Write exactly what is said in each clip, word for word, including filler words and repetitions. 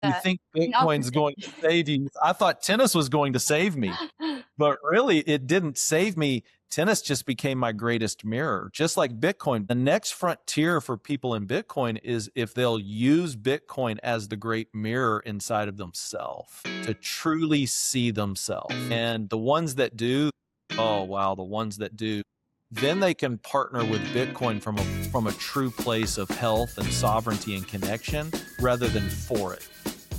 You Uh, think in Bitcoin's opposite. going to save you. I thought tennis was going to save me, but really it didn't save me. Tennis just became my greatest mirror, just like Bitcoin. The next frontier for people in Bitcoin is if they'll use Bitcoin as the great mirror inside of themselves to truly see themselves. And the ones that do, oh, wow, the ones that do, then they can partner with Bitcoin from a, from a true place of health and sovereignty and connection rather than for it.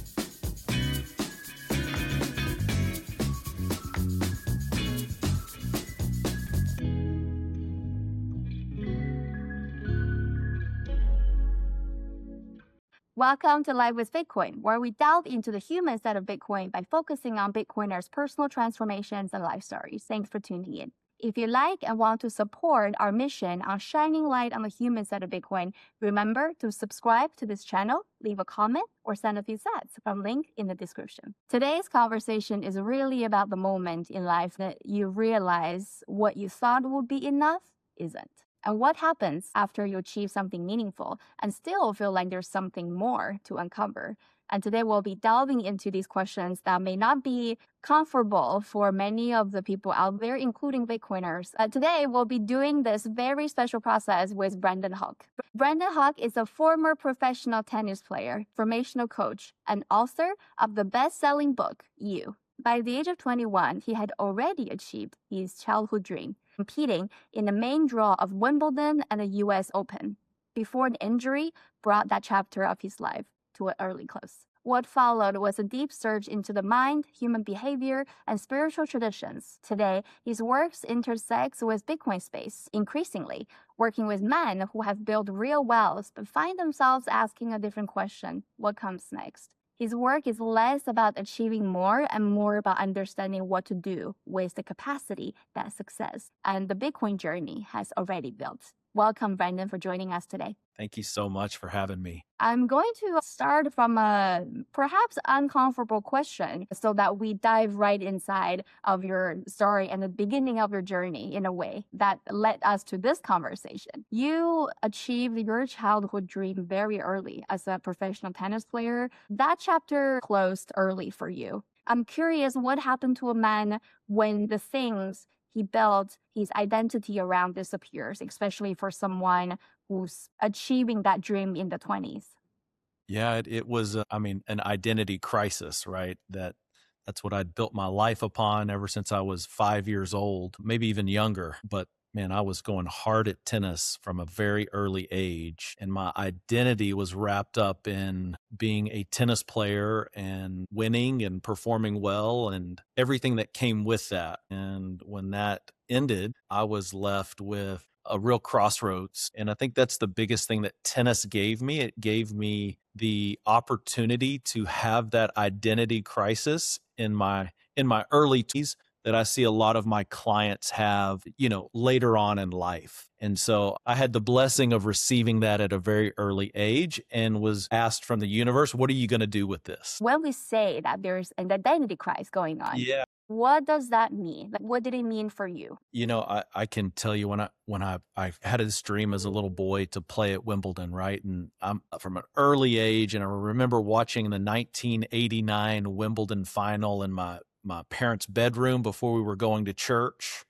Welcome to Live with Bitcoin, where we delve into the human side of Bitcoin by focusing on Bitcoiners' personal transformations and life stories. Thanks for tuning in. If you like and want to support our mission on shining light on the human side of Bitcoin, remember to subscribe to this channel, leave a comment, or send a few sats from link in the description. Today's conversation is really about the moment in life that you realize what you thought would be enough isn't. And what happens after you achieve something meaningful and still feel like there's something more to uncover? And today we'll be delving into these questions that may not be comfortable for many of the people out there, including Bitcoiners. Uh, today we'll be doing this very special process with Brandon Hawk. Brandon Hawk is a former professional tennis player, formational coach, and author of the best-selling book, You. By the age of twenty-one, he had already achieved his childhood dream, competing in the main draw of Wimbledon and the U S Open, before an injury brought that chapter of his life to an early close. What followed was a deep search into the mind, human behavior, and spiritual traditions. Today, his works intersects with Bitcoin space, increasingly, working with men who have built real wealth but find themselves asking a different question: what comes next? His work is less about achieving more and more about understanding what to do with the capacity that success and the Bitcoin journey has already built. Welcome, Brandon, for joining us today. Thank you so much for having me. I'm going to start from a perhaps uncomfortable question so that we dive right inside of your story and the beginning of your journey in a way that led us to this conversation. You achieved your childhood dream very early as a professional tennis player. That chapter closed early for you. I'm curious what happened to a man when the things he built his identity around disappears, especially for someone who's achieving that dream in the twenties. Yeah, it, it was, uh, I mean, an identity crisis, right? That that's what I'd built my life upon ever since I was five years old, maybe even younger. But man, I was going hard at tennis from a very early age. And my identity was wrapped up in being a tennis player and winning and performing well and everything that came with that. And when that ended, I was left with a real crossroads. And I think that's the biggest thing that tennis gave me. It gave me the opportunity to have that identity crisis in my in my early twenties that I see a lot of my clients have, you know, later on in life. And so I had the blessing of receiving that at a very early age and was asked from the universe, what are you going to do with this? When we say that there's an identity crisis going on, Yeah. what does that mean? Like, what did it mean for you? You know, I, I can tell you when I when I, I had this dream as a little boy to play at Wimbledon, right? And I'm from an early age, and I remember watching the nineteen eighty-nine Wimbledon final in my my parents' bedroom before we were going to church.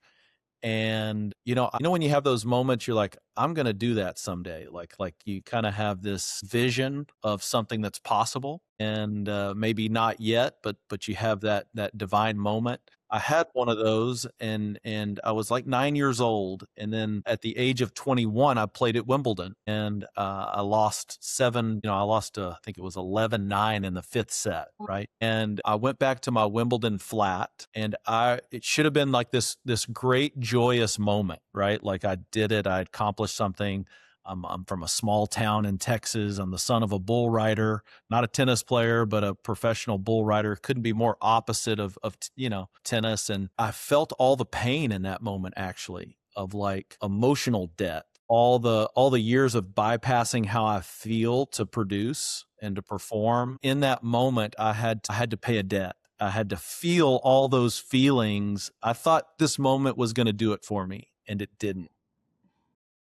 And, you know, I know when you have those moments, you're like, I'm going to do that someday. Like, like you kind of have this vision of something that's possible and uh, maybe not yet, but, but you have that, that divine moment. I had one of those and, and I was like nine years old. And then at the age of twenty-one, I played at Wimbledon and uh, I lost seven, you know, I lost, uh, I think it was eleven nine in the fifth set. Right. And I went back to my Wimbledon flat and I, it should have been like this, this great joyous moment, right? Like I did it. I accomplished something. I'm, I'm from a small town in Texas. I'm the son of a bull rider, not a tennis player, but a professional bull rider. Couldn't be more opposite of, of, you know, tennis. And I felt all the pain in that moment, actually, of like emotional debt, all the, all the years of bypassing how I feel to produce and to perform. In that moment, I had, I had to pay a debt. I had to feel all those feelings. I thought this moment was going to do it for me, and it didn't.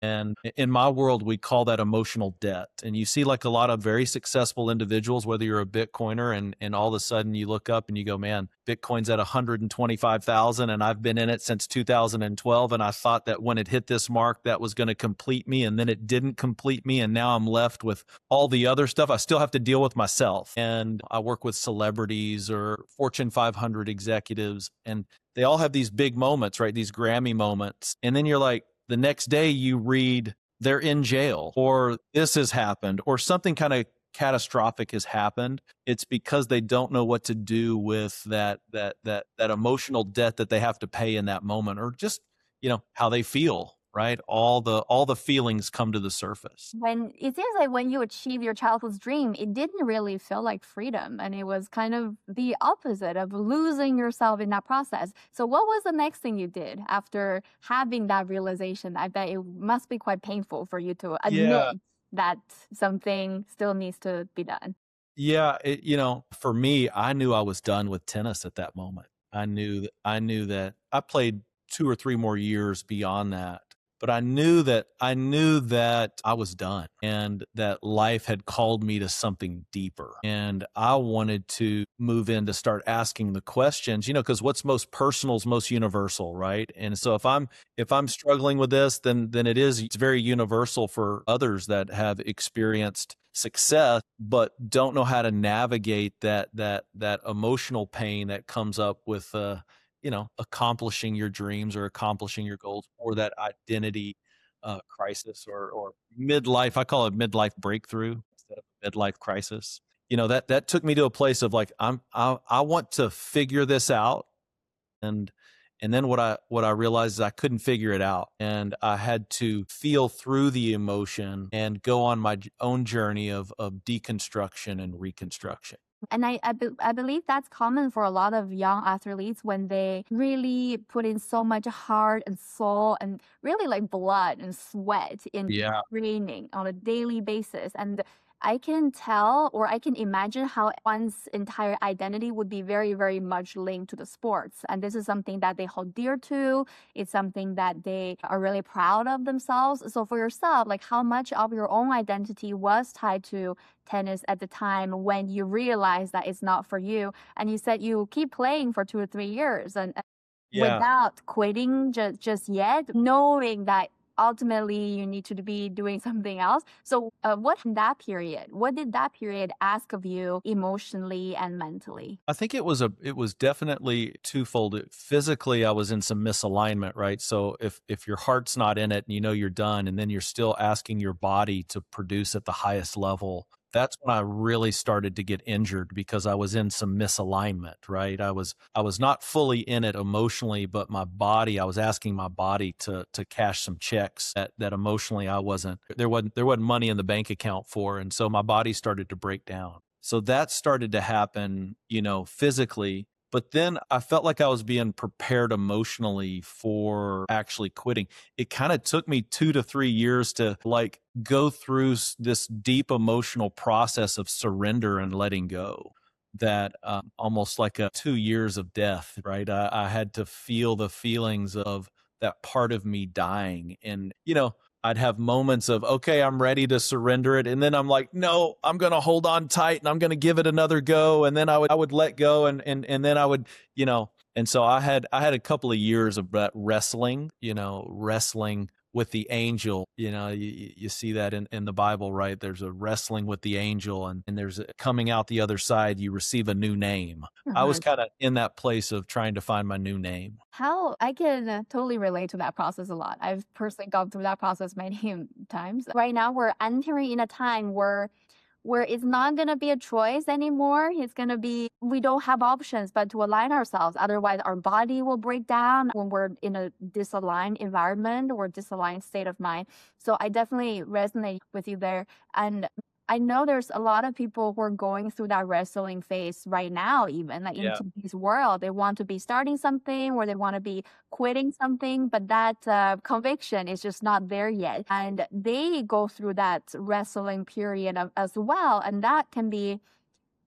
And in my world, we call that emotional debt. And you see like a lot of very successful individuals, whether you're a Bitcoiner and, and all of a sudden you look up and you go, man, Bitcoin's at one hundred twenty-five thousand and I've been in it since two thousand twelve. And I thought that when it hit this mark, that was going to complete me. And then it didn't complete me. And now I'm left with all the other stuff. I still have to deal with myself. And I work with celebrities or Fortune five hundred executives, and they all have these big moments, right? These Grammy moments. And then you're like, the next day you read they're in jail or this has happened or something kind of catastrophic has happened. It's because they don't know what to do with that, that, that, that emotional debt that they have to pay in that moment, or just, you know, how they feel, right? All the, all the feelings come to the surface. When it seems like when you achieve your childhood's dream, it didn't really feel like freedom. And it was kind of the opposite of losing yourself in that process. So what was the next thing you did after having that realization? I bet it must be quite painful for you to admit yeah. that something still needs to be done. Yeah. It, you know, for me, I knew I was done with tennis at that moment. I knew that I knew that I played two or three more years beyond that. But I knew that I knew that I was done and that life had called me to something deeper. And I wanted to move in to start asking the questions, you know, because what's most personal is most universal, right? And so if I'm if I'm struggling with this, then then it is it's very universal for others that have experienced success but don't know how to navigate that that that emotional pain that comes up with uh you know, accomplishing your dreams or accomplishing your goals, or that identity uh, crisis or, or midlife. I call it midlife breakthrough instead of midlife crisis. You know, that, that took me to a place of like, I'm, I, I want to figure this out. And, and then what I, what I realized is I couldn't figure it out, and I had to feel through the emotion and go on my own journey of, of deconstruction and reconstruction. And I, I, be, I believe that's common for a lot of young athletes when they really put in so much heart and soul and really like blood and sweat in yeah. training on a daily basis. And I can tell, or I can imagine how one's entire identity would be very, very much linked to the sports. And this is something that they hold dear to. It's something that they are really proud of themselves. So for yourself, like how much of your own identity was tied to tennis at the time when you realized that it's not for you? And you said you keep playing for two or three years and yeah. without quitting just, just yet, knowing that ultimately you need to be doing something else. So uh, what in that period, what did that period ask of you emotionally and mentally? I think it was a, it was definitely twofold. Physically, I was in some misalignment, right? So if, if your heart's not in it and you know you're done, and then you're still asking your body to produce at the highest level, that's when I really started to get injured, because I was in some misalignment, right? I was I was not fully in it emotionally, but my body, I was asking my body to to cash some checks that, that emotionally I wasn't, there wasn't there wasn't money in the bank account for. And so my body started to break down. So that started to happen, you know, physically. But then I felt like I was being prepared emotionally for actually quitting. It kind of took me two to three years to like go through this deep emotional process of surrender and letting go. That um, almost like a two years of death, right? I, I had to feel the feelings of that part of me dying. And, you know, I'd have moments of, okay, I'm ready to surrender it. And then I'm like, no, I'm going to hold on tight and I'm going to give it another go. And then I would, I would let go. And, and, and then I would, you know, and so I had, I had a couple of years of that wrestling, you know, wrestling with the angel. You know, you, you see that in, in the Bible, right? There's a wrestling with the angel, and, and there's a, coming out the other side, you receive a new name. Uh-huh. I was kind of in that place of trying to find my new name. How I can uh, totally relate to that process a lot. I've personally gone through that process many times. Right now, we're entering in a time where where it's not going to be a choice anymore. It's going to be, we don't have options but to align ourselves. Otherwise, our body will break down when we're in a disaligned environment or disaligned state of mind. So I definitely resonate with you there. And I know there's a lot of people who are going through that wrestling phase right now, even like Yeah. in today's world. They want to be starting something or they want to be quitting something, but that uh, conviction is just not there yet. And they go through that wrestling period of, as well. And that can be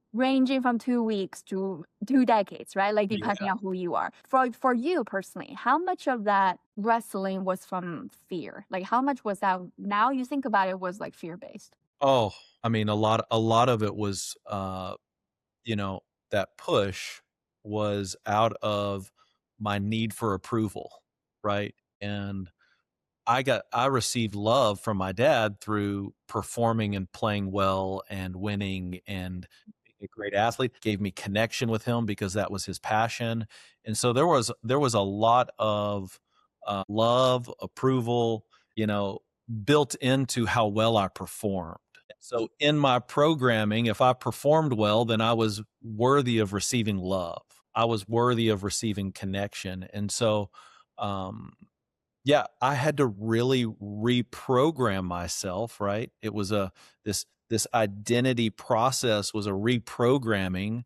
ranging from two weeks to two decades, right? Like depending Yeah. on who you are. For for you personally, how much of that wrestling was from fear? Like how much was that now you think about it was like fear based? Oh, I mean, a lot a lot of it was, uh, you know, that push was out of my need for approval, right? And I got I received love from my dad through performing and playing well and winning and being a great athlete. Gave me connection with him because that was his passion. And so there was there was a lot of uh, love, approval, you know, built into how well I performed. So in my programming, if I performed well, then I was worthy of receiving love. I was worthy of receiving connection. And so um yeah, I had to really reprogram myself, right? It was a this this identity process was a reprogramming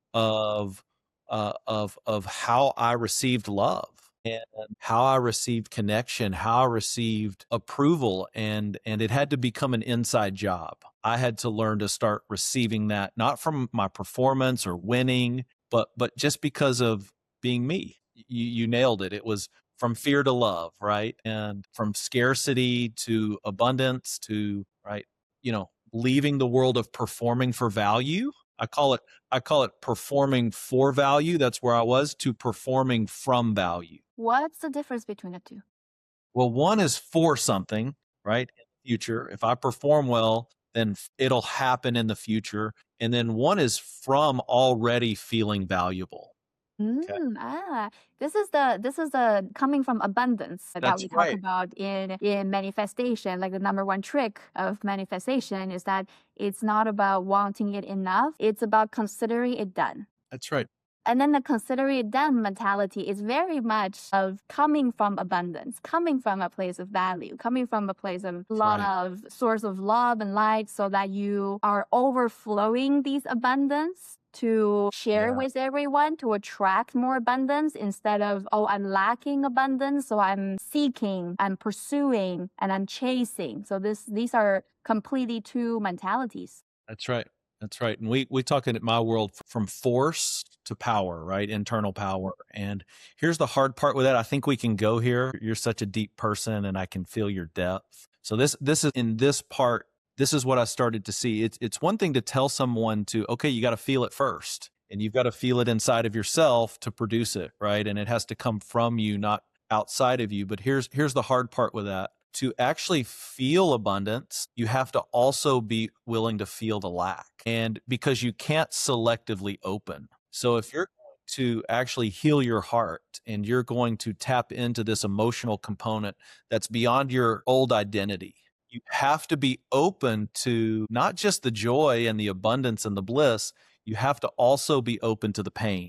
of uh, of of how I received love and how I received connection, how I received approval, and and it had to become an inside job. I had to learn to start receiving that not from my performance or winning, but but just because of being me. You you nailed it. It was from fear to love, right? And from scarcity to abundance to, right, you know, leaving the world of performing for value. I call it I call it performing for value. That's where I was to performing from value. What's the difference between the two? Well, one is for something, right? In the future. If I perform well, then it'll happen in the future. And then one is from already feeling valuable. Okay. Mm, ah, this is the this is the coming from abundance that That's we talk right. about in in manifestation. Like the number one trick of manifestation is that it's not about wanting it enough; it's about considering it done. That's right. And then the consider it done mentality is very much of coming from abundance, coming from a place of value, coming from a place of a lot right. of source of love and light so that you are overflowing these abundance to share Yeah. with everyone to attract more abundance instead of, oh, I'm lacking abundance, so I'm seeking, I'm pursuing, and I'm chasing. So this these are completely two mentalities. That's right. That's right. And we we talk in my world from force to power, right? Internal power. And here's the hard part with that. I think we can go here. You're such a deep person and I can feel your depth. So this this is in this part, this is what I started to see. It's it's one thing to tell someone to, okay, you got to feel it first. And you've got to feel it inside of yourself to produce it, right? And it has to come from you, not outside of you. But here's here's the hard part with that. To actually feel abundance, you have to also be willing to feel the lack. And because you can't selectively open. So if you're going to actually heal your heart and you're going to tap into this emotional component that's beyond your old identity, you have to be open to not just the joy and the abundance and the bliss, you have to also be open to the pain.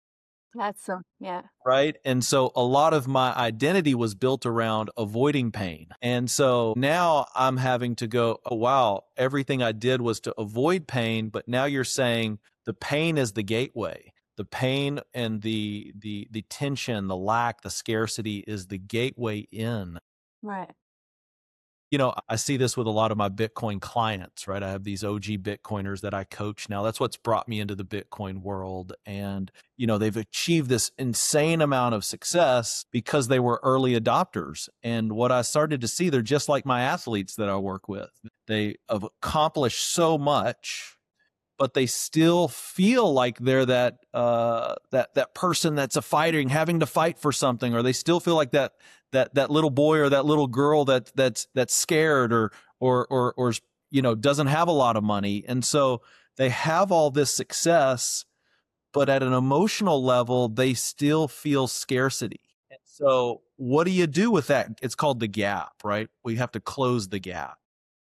That's so, yeah. Right. And so a lot of my identity was built around avoiding pain. And so now I'm having to go, oh, wow, everything I did was to avoid pain. But now you're saying the pain is the gateway. The pain and the the the tension, the lack, the scarcity is the gateway in. Right. You know, I see this with a lot of my Bitcoin clients, right? I have these O G Bitcoiners that I coach now. That's what's brought me into the Bitcoin world. And, you know, they've achieved this insane amount of success because they were early adopters. And what I started to see, they're just like my athletes that I work with. They have accomplished so much, but they still feel like they're that uh, that that person that's a fighting, having to fight for something, or they still feel like that that that little boy or that little girl that that's that's scared or or or or you know doesn't have a lot of money, and so they have all this success, but at an emotional level, they still feel scarcity. And so, what do you do with that? It's called the gap, right? We have to close the gap.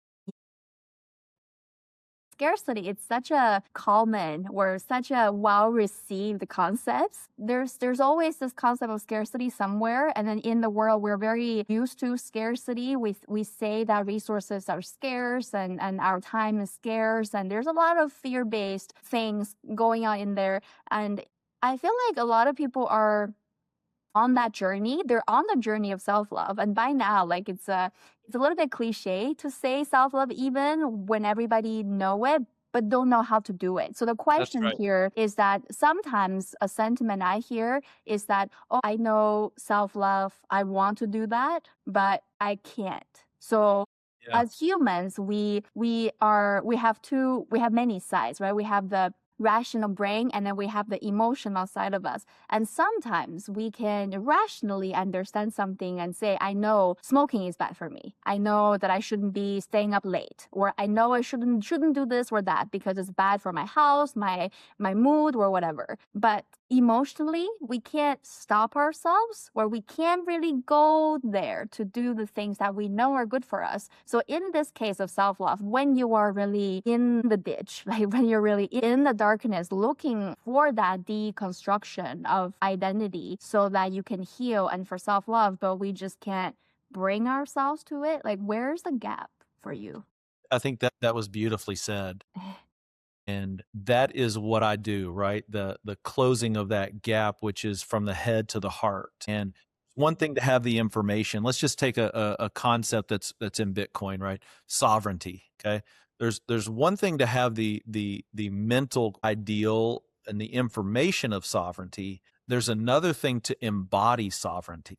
Scarcity, it's such a common or such a well-received concept. There's there's always this concept of scarcity somewhere, and then in the world we're very used to scarcity. We we say that resources are scarce and and our time is scarce, and there's a lot of fear-based things going on in there. And I feel like a lot of people are on that journey. They're on the journey of self-love, and by now, like it's a it's a little bit cliche to say self-love even when everybody know it, but don't know how to do it. So the That's question right. here is that sometimes a sentiment I hear is that, oh, I know self-love, I want to do that, but I can't. So Yeah. as humans, we we are we have two we have many sides, right? We have the rational brain and then we have the emotional side of us. And sometimes we can rationally understand something and say, I know smoking is bad for me. I know that I shouldn't be staying up late, or I know I shouldn't shouldn't do this or that because it's bad for my health, my my mood, or whatever. But emotionally, we can't stop ourselves, or we can't really go there to do the things that we know are good for us. So in this case of self-love, when you are really in the ditch, like when you're really in the darkness looking for that deconstruction of identity so that you can heal and for self-love, but we just can't bring ourselves to it, like where's the gap for you? I think that that was beautifully said. And that is what I do, right? The the closing of that gap, which is from the head to the heart. And one thing to have the information. Let's just take a, a, a concept that's that's in Bitcoin, right? Sovereignty. Okay. There's there's one thing to have the the the mental ideal and the information of sovereignty. There's another thing to embody sovereignty.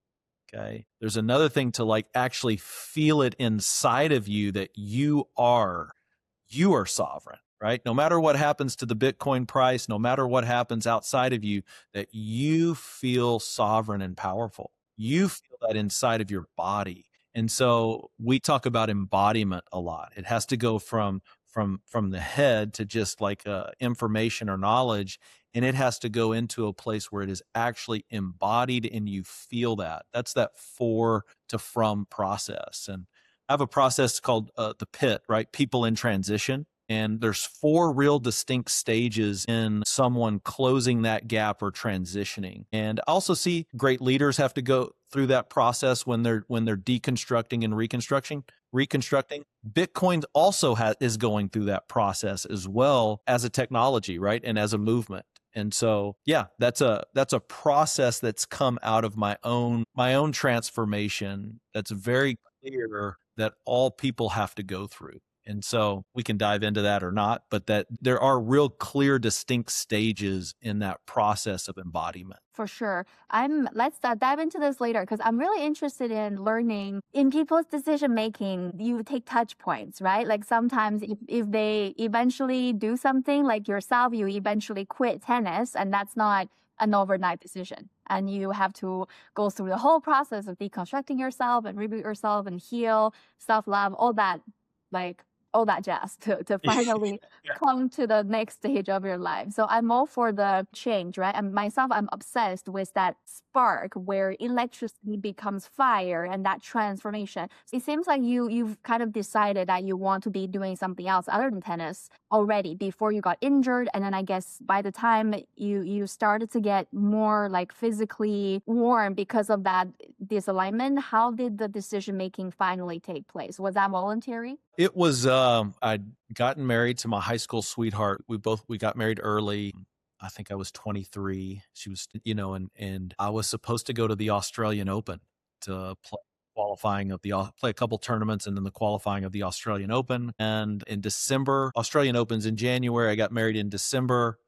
Okay. There's another thing to like actually feel it inside of you that you are you are sovereign, right? No matter what happens to the Bitcoin price, no matter what happens outside of you, that you feel sovereign and powerful. You feel that inside of your body. And so we talk about embodiment a lot. It has to go from from from the head to just like uh, information or knowledge, and it has to go into a place where it is actually embodied and you feel that. That's that for to from process. And I have a process called uh, the PIT, right? People in transition. And there's four real distinct stages in someone closing that gap or transitioning. And I also see great leaders have to go through that process when they're when they're deconstructing and reconstructing. Reconstructing. Bitcoin also ha- is going through that process as well as a technology, right? And as a movement. And so, yeah, that's a that's a process that's come out of my own my own transformation. That's very clear that all people have to go through. And so we can dive into that or not, but that there are real clear, distinct stages in that process of embodiment. For sure. I'm let's uh, dive into this later because I'm really interested in learning in people's decision making. You take touch points, right? Like sometimes if, if they eventually do something like yourself, you eventually quit tennis, and that's not an overnight decision. And you have to go through the whole process of deconstructing yourself and reboot yourself and heal, self-love, all that, like all that jazz to, to finally Yeah. come to the next stage of your life. So I'm all for the change, right? And myself, I'm obsessed with that spark where electricity becomes fire and that transformation. It seems like you you've kind of decided that you want to be doing something else other than tennis already before you got injured. And then I guess by the time you you started to get more like physically warm because of that disalignment, how did the decision making finally take place? Was that voluntary? It was, um, I'd gotten married to my high school sweetheart. We both, we got married early. I think I was twenty-three. She was, you know, and, and I was supposed to go to the Australian Open to play qualifying of the, play a couple tournaments and then the qualifying of the Australian Open. And in December, Australian Open's in January. I got married in December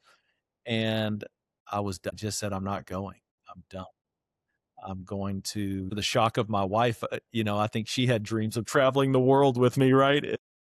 and I was done. Just said, I'm not going. I'm done. I'm going to the shock of my wife. uh, You know, I think she had dreams of traveling the world with me, right?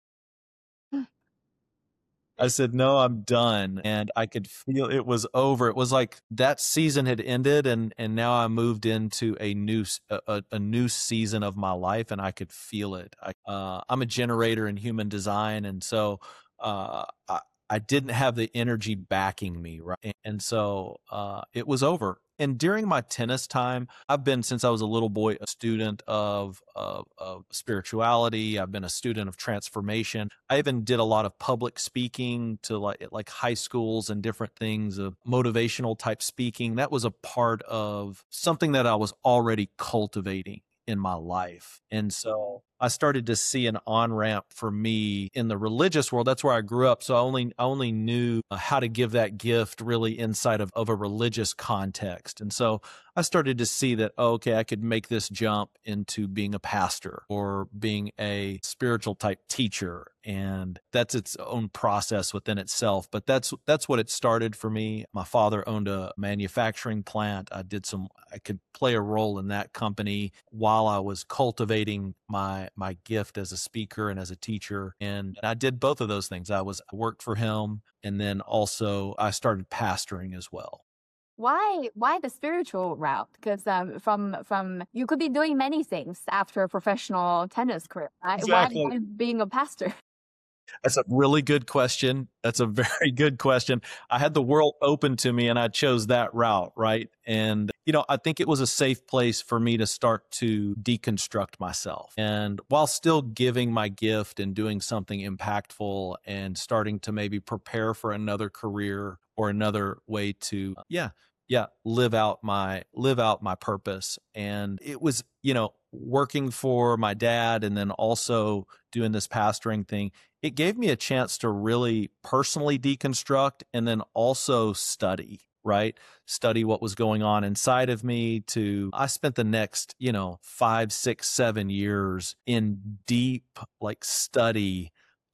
I said, no, I'm done. And I could feel it was over. It was like that season had ended and, and now I moved into a new, s- a, a- a new season of my life and I could feel it. I, uh, I'm a generator in human design. And so, uh, I, I didn't have the energy backing me. Right. And so, uh, it was over. And during my tennis time, I've been since I was a little boy a student of, of of spirituality. I've been a student of transformation. I even did a lot of public speaking to like like high schools and different things of motivational type speaking. That was a part of something that I was already cultivating in my life. And so I started to see an on-ramp for me in the religious world. That's where I grew up. So I only, I only knew uh, how to give that gift really inside of, of a religious context. And so I started to see that, oh, okay, I could make this jump into being a pastor or being a spiritual type teacher. And that's its own process within itself. But that's that's what it started for me. My father owned a manufacturing plant. I did some, I could play a role in that company while I was cultivating my my gift as a speaker and as a teacher. And I did both of those things. I was I worked for him, and then also I started pastoring as well. Why why the spiritual route? Because um, from from you could be doing many things after a professional tennis career, right? Why, Exactly. why being a pastor? That's a really good question. That's a very good question. I had the world open to me and I chose that route, right? And, you know, I think it was a safe place for me to start to deconstruct myself. And while still giving my gift and doing something impactful and starting to maybe prepare for another career or another way to, yeah, yeah, live out my live out my purpose. And it was, you know, working for my dad and then also doing this pastoring thing. It gave me a chance to really personally deconstruct and then also study, right? Study what was going on inside of me. To, I spent the next, you know, five, six, seven years in deep like study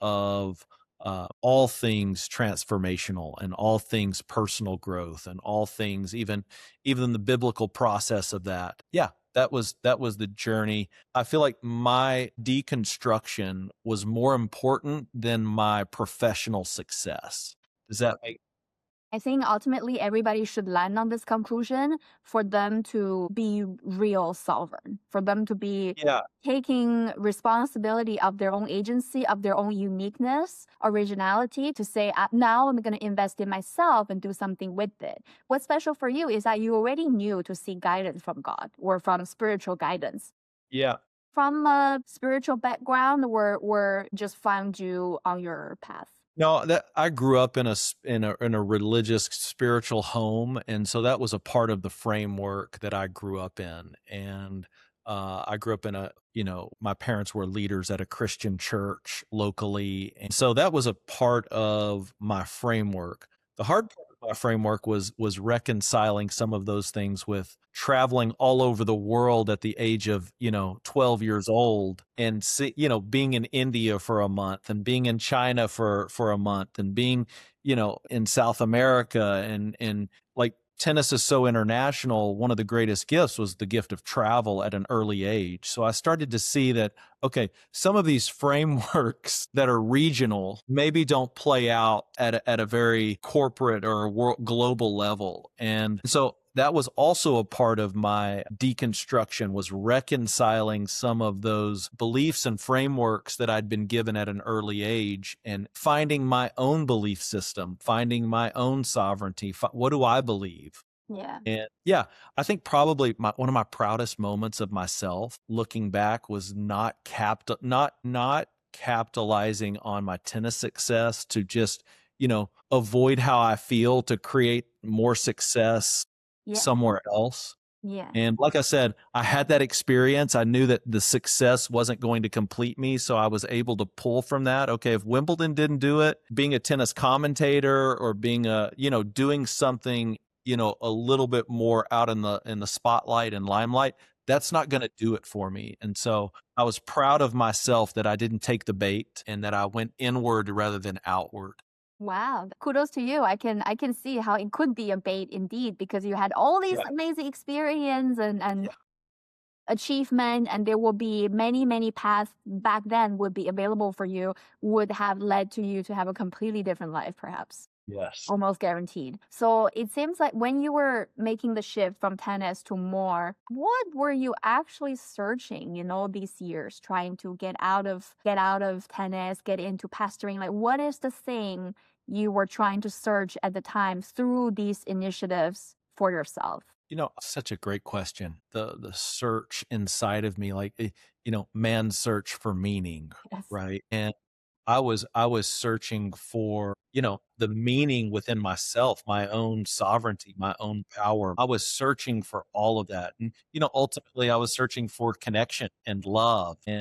of uh, all things transformational and all things personal growth and all things, even, even the biblical process of that. Yeah. That was, that was the journey. I feel like my deconstruction was more important than my professional success. Does that make I think ultimately everybody should land on this conclusion for them to be real sovereign, for them to be Yeah. taking responsibility of their own agency, of their own uniqueness, originality, to say, "Uh, now I'm going to invest in myself and do something with it." What's special for you is that you already knew to seek guidance from God or from spiritual guidance. Yeah. From a spiritual background, or, or just found you on your path? No, that I grew up in a s- in a in a religious spiritual home, and so that was a part of the framework that I grew up in. And uh, I grew up in a, you know, my parents were leaders at a Christian church locally, and so that was a part of my framework. The hard part of my framework was was reconciling some of those things with traveling all over the world at the age of, you know, twelve years old, and see, you know, being in India for a month and being in China for for a month and being, you know, in South America. And and like, tennis is so international. One of the greatest gifts was the gift of travel at an early age. So I started to see that, okay, some of these frameworks that are regional maybe don't play out at a, at a very corporate or world, global level. And so that was also a part of my deconstruction, was reconciling some of those beliefs and frameworks that I'd been given at an early age and finding my own belief system, finding my own sovereignty. Fi- What do I believe? Yeah. And yeah, I think probably my, one of my proudest moments of myself looking back was not capt not not capitalizing on my tennis success to just, you know, avoid how I feel to create more success Yeah. somewhere else. Yeah. And like I said, I had that experience. I knew that the success wasn't going to complete me. So I was able to pull from that. Okay, if Wimbledon didn't do it, being a tennis commentator or being a, you know, doing something, you know, a little bit more out in the in the spotlight and limelight, that's not going to do it for me. And so I was proud of myself that I didn't take the bait and that I went inward rather than outward. Wow, kudos to you. I can I can see how it could be a bait indeed, because you had all these Yeah. amazing experience and and Yeah. achievement, and there will be many many paths back then would be available for you, would have led to you to have a completely different life, perhaps. Yes. Almost guaranteed. So it seems like when you were making the shift from tennis to more, what were you actually searching, you know, these years, trying to get out of get out of tennis, get into pastoring? Like, what is the thing you were trying to search at the time through these initiatives for yourself? You know, such a great question. The the search inside of me, like, eh, you know, man's search for meaning, Yes. right? And I was I was searching for, you know, the meaning within myself, my own sovereignty, my own power. I was searching for all of that. And, you know, ultimately I was searching for connection and love. And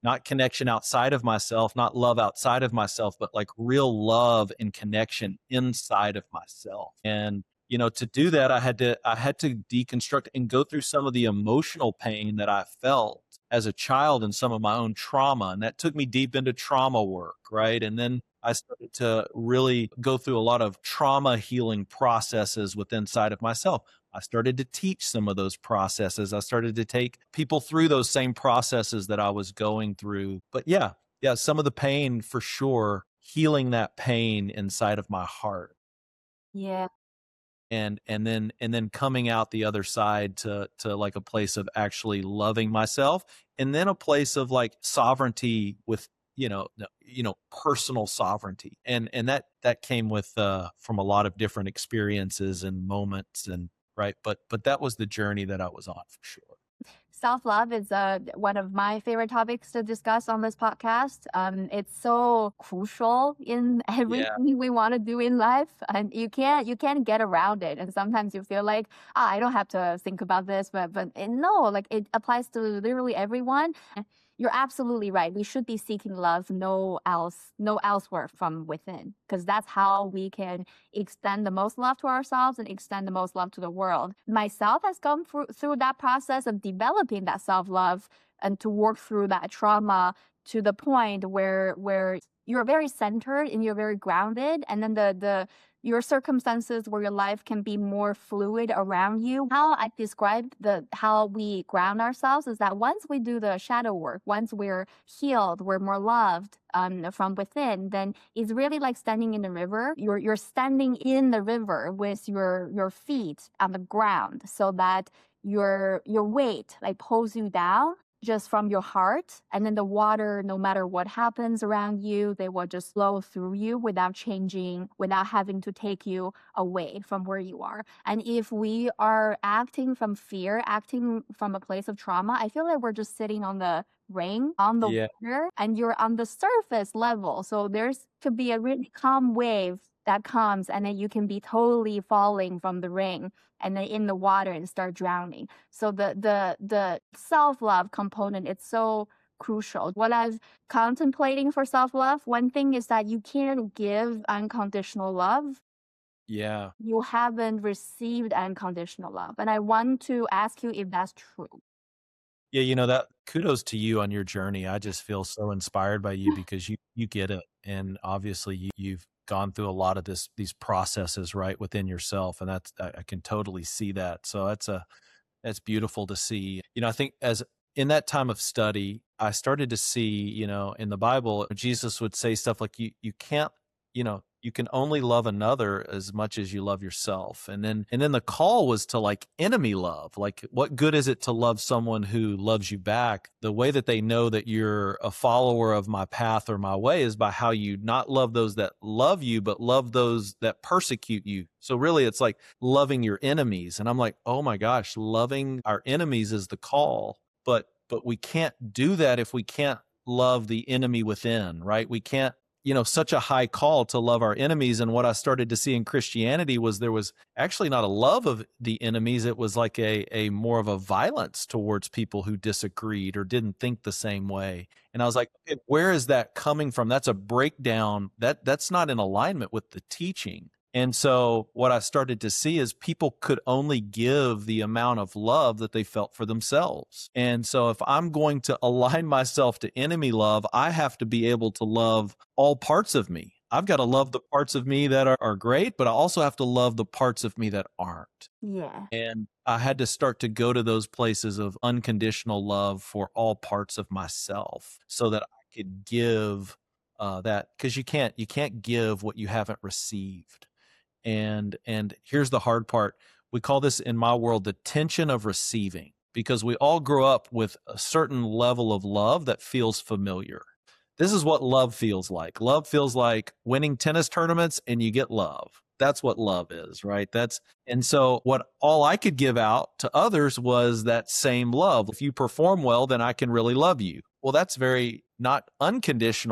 not connection outside of myself, not love outside of myself, but like real love and connection inside of myself. And, you know, to do that, I had to, I had to deconstruct and go through some of the emotional pain that I felt as a child and some of my own trauma. And that took me deep into trauma work, right? And then I started to really go through a lot of trauma healing processes within inside of myself. I started to teach some of those processes. I started to take people through those same processes that I was going through. But yeah, yeah, some of the pain for sure, healing that pain inside of my heart. Yeah. And and then and then coming out the other side to to like a place of actually loving myself, and then a place of like sovereignty with, you know, you know, personal sovereignty. And and that that came with uh from a lot of different experiences and moments, and right. But but that was the journey that I was on for sure. Self-love is uh, one of my favorite topics to discuss on this podcast. Um, it's so crucial in everything yeah. we want to do in life, and you can't you can't get around it. And sometimes you feel like, ah, I don't have to think about this, but but no, like it applies to literally everyone. You're absolutely right. We should be seeking love, no else, no elsewhere from within, because that's how we can extend the most love to ourselves and extend the most love to the world. Myself has gone through, through that process of developing that self-love and to work through that trauma to the point where where you're very centered and you're very grounded, and then the the your circumstances where your life can be more fluid around you. How I described the how we ground ourselves is that once we do the shadow work, once we're healed, we're more loved um, from within, then it's really like standing in the river. You're you're standing in the river with your your feet on the ground, so that your your weight like pulls you down just from your heart, and then the water, no matter what happens around you, they will just flow through you without changing, without having to take you away from where you are. And if we are acting from fear, acting from a place of trauma, I feel like we're just sitting on the ring on the yeah. water, and you're on the surface level. So there's could be a really calm wave that comes, and then you can be totally falling from the ring and then in the water and start drowning. So the the the self-love component, it's so crucial. What I was contemplating for self-love, one thing is that you can't give unconditional love. Yeah. You haven't received unconditional love. And I want to ask you if that's true. Yeah, you know, that kudos to you on your journey. I just feel so inspired by you because you you get it. And obviously you, you've gone through a lot of this these processes right within yourself, and that's I, I can totally see that. So that's a that's beautiful to see. You know, I think as in that time of study, I started to see, you know, in the Bible, Jesus would say stuff like you you can't, you know, you can only love another as much as you love yourself. And then and then the call was to like enemy love. Like, what good is it to love someone who loves you back? The way that they know that you're a follower of my path or my way is by how you not love those that love you, but love those that persecute you. So really it's like loving your enemies. And I'm like, oh my gosh, loving our enemies is the call. But but we can't do that if we can't love the enemy within, right? We can't, you know, such a high call to love our enemies. And what I started to see in Christianity was there was actually not a love of the enemies. It was like a, a more of a violence towards people who disagreed or didn't think the same way. And I was like, okay, where is that coming from? That's a breakdown. That that's not in alignment with the teaching. And so what I started to see is people could only give the amount of love that they felt for themselves. And so if I'm going to align myself to enemy love, I have to be able to love all parts of me. I've got to love the parts of me that are, are great, but I also have to love the parts of me that aren't. Yeah. And I had to start to go to those places of unconditional love for all parts of myself so that I could give uh, that, because you can't, you can't give what you haven't received. And and here's the hard part. We call this in my world the tension of receiving, because we all grow up with a certain level of love that feels familiar. This is what love feels like. Love feels like winning tennis tournaments and you get love. That's what love is, right? That's and so what all I could give out to others was that same love. If you perform well, then I can really love you. Well, that's very not unconditional.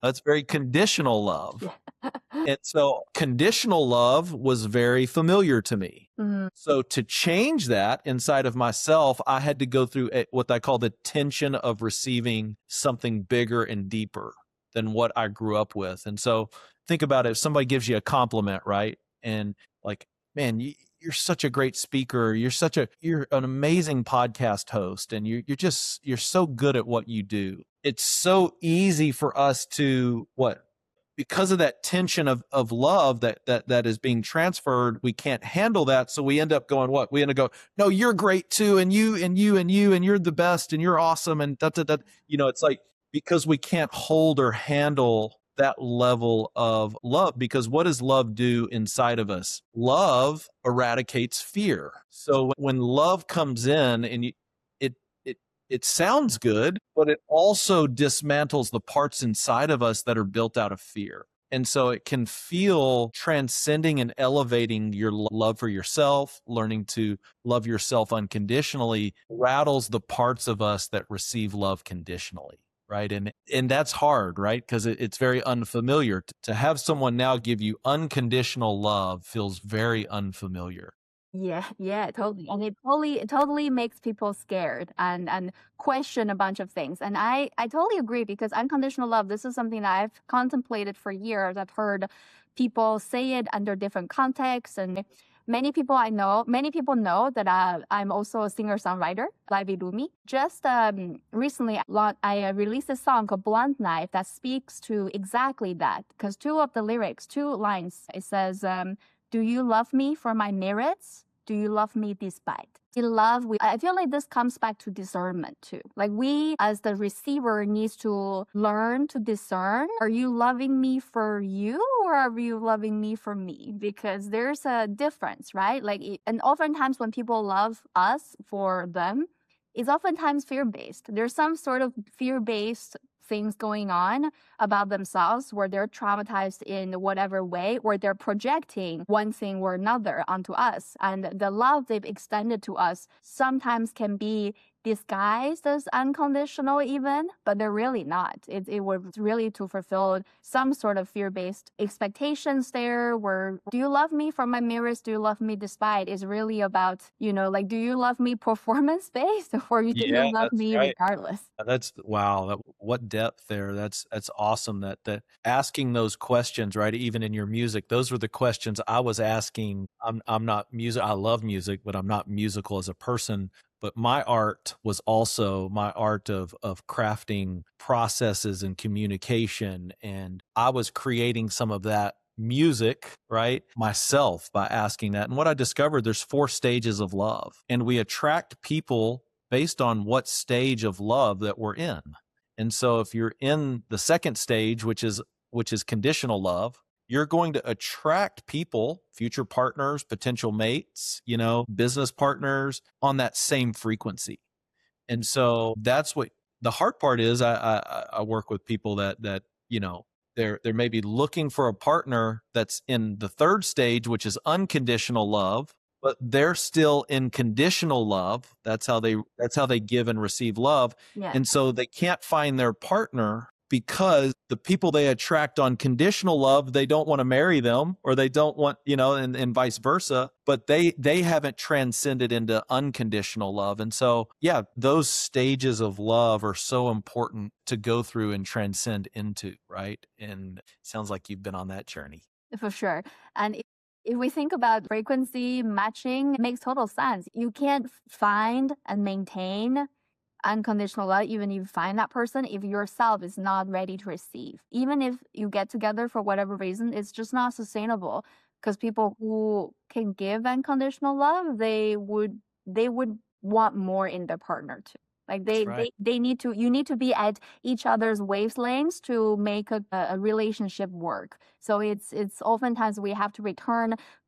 That's very conditional love. Yeah. And so conditional love was very familiar to me. Mhm. So to change that inside of myself, I had to go through a, what I call the tension of receiving something bigger and deeper than what I grew up with. And so think about it. If somebody gives you a compliment, right? And like, man, you, you're such a great speaker. You're such a, you're an amazing podcast host. And you, you're just, you're so good at what you do. It's so easy for us to what? Because of that tension of, of love that, that, that is being transferred, we can't handle that. So we end up going, what? We end up go, no, you're great too. And you, and you, and you, and you're the best and you're awesome. And that, that, that, you know, it's like, because we can't hold or handle that level of love, because what does love do inside of us? Love eradicates fear. So when love comes in and you, it, it, it sounds good, but it also dismantles the parts inside of us that are built out of fear. And so it can feel transcending and elevating your love for yourself, learning to love yourself unconditionally, rattles the parts of us that receive love conditionally. Right. And and that's hard, right? Because it, it's very unfamiliar. T- to have someone now give you unconditional love feels very unfamiliar. Yeah, yeah, totally. And it totally it totally makes people scared and and question a bunch of things. And I I totally agree, because unconditional love, this is something that I've contemplated for years. I've heard people say it under different contexts, and many people I know, many people know that uh, I'm also a singer-songwriter, Livy Lumi. Just um, recently, lo- I uh, released a song called Blunt Knife that speaks to exactly that. Because two of the lyrics, two lines, it says, um, do you love me for my merits? Do you love me despite? In love, we, I feel like this comes back to discernment too. Like we, as the receiver, needs to learn to discern. Are you loving me for you, or are you loving me for me? Because there's a difference, right? Like, and oftentimes when people love us for them, it's oftentimes fear-based. There's some sort of fear-based things going on about themselves where they're traumatized in whatever way, or they're projecting one thing or another onto us. And the love they've extended to us sometimes can be disguised as unconditional even, but they're really not. It, it was really to fulfill some sort of fear-based expectations there, where do you love me for my merits? Do you love me despite? Is really about, you know, like, do you love me performance-based, or do Yeah, you love that's me right. regardless? That's wow. That, what depth there. That's that's awesome. That that asking those questions, right? Even in your music, those were the questions I was asking. I'm I'm not music. I love music, but I'm not musical as a person. But my art was also my art of of crafting processes and communication, and I was creating some of that music, right, myself by asking that. And what I discovered, there's four stages of love, and we attract people based on what stage of love that we're in. And so if you're in the second stage, which is which is conditional love, you're going to attract people, future partners, potential mates, you know, business partners on that same frequency. And so that's what the hard part is. I I, I work with people that that, you know, they're they're maybe looking for a partner that's in the third stage, which is unconditional love, but they're still in conditional love. That's how they that's how they give and receive love. Yeah. And so they can't find their partner because the people they attract on conditional love, they don't want to marry them, or they don't want, you know, and, and vice versa, but they they haven't transcended into unconditional love. And so, yeah, those stages of love are so important to go through and transcend into, right? And it sounds like you've been on that journey. For sure. And if, if we think about frequency matching, it makes total sense. You can't find and maintain unconditional love, even if you find that person, if yourself is not ready to receive. Even if you get together for whatever reason, it's just not sustainable, because people who can give unconditional love, they would they would want more in their partner too. Like they, That's right. they, they need to, you need to be at each other's wavelengths to make a, a relationship work. So it's, it's oftentimes we have to return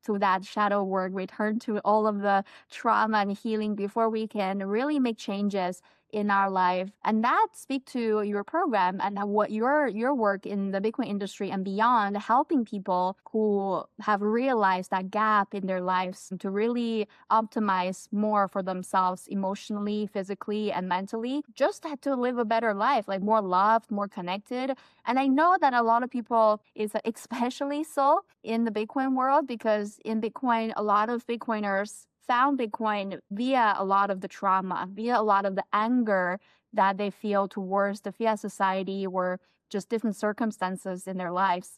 to that shadow work, return to all of the trauma and healing before we can really make changes in our life. And that speaks to your program and what your your work in the Bitcoin industry and beyond, helping people who have realized that gap in their lives to really optimize more for themselves emotionally, physically, and mentally, just to live a better life, like more loved, more connected. And I know that a lot of people is especially so in the Bitcoin world, because in Bitcoin, a lot of Bitcoiners found Bitcoin via a lot of the trauma, via a lot of the anger that they feel towards the fiat society or just different circumstances in their lives.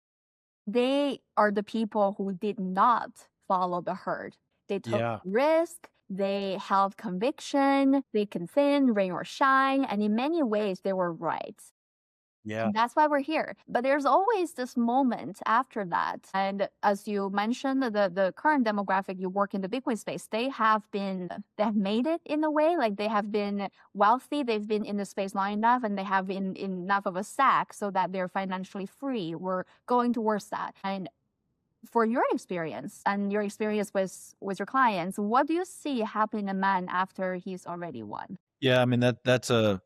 They are the people who did not follow the herd. They took Yeah. risk, they held conviction, they can thin, rain or shine, and in many ways they were right. Yeah. And that's why we're here. But there's always this moment after that. And as you mentioned, the, the current demographic you work in the Bitcoin space, they have been, they have made it in a way, like they have been wealthy, they've been in the space long enough, and they have in, enough of a sack so that they're financially free. We're going towards that. And for your experience and your experience with, with your clients, what do you see happen in a man after he's already won? Yeah, I mean, that that's a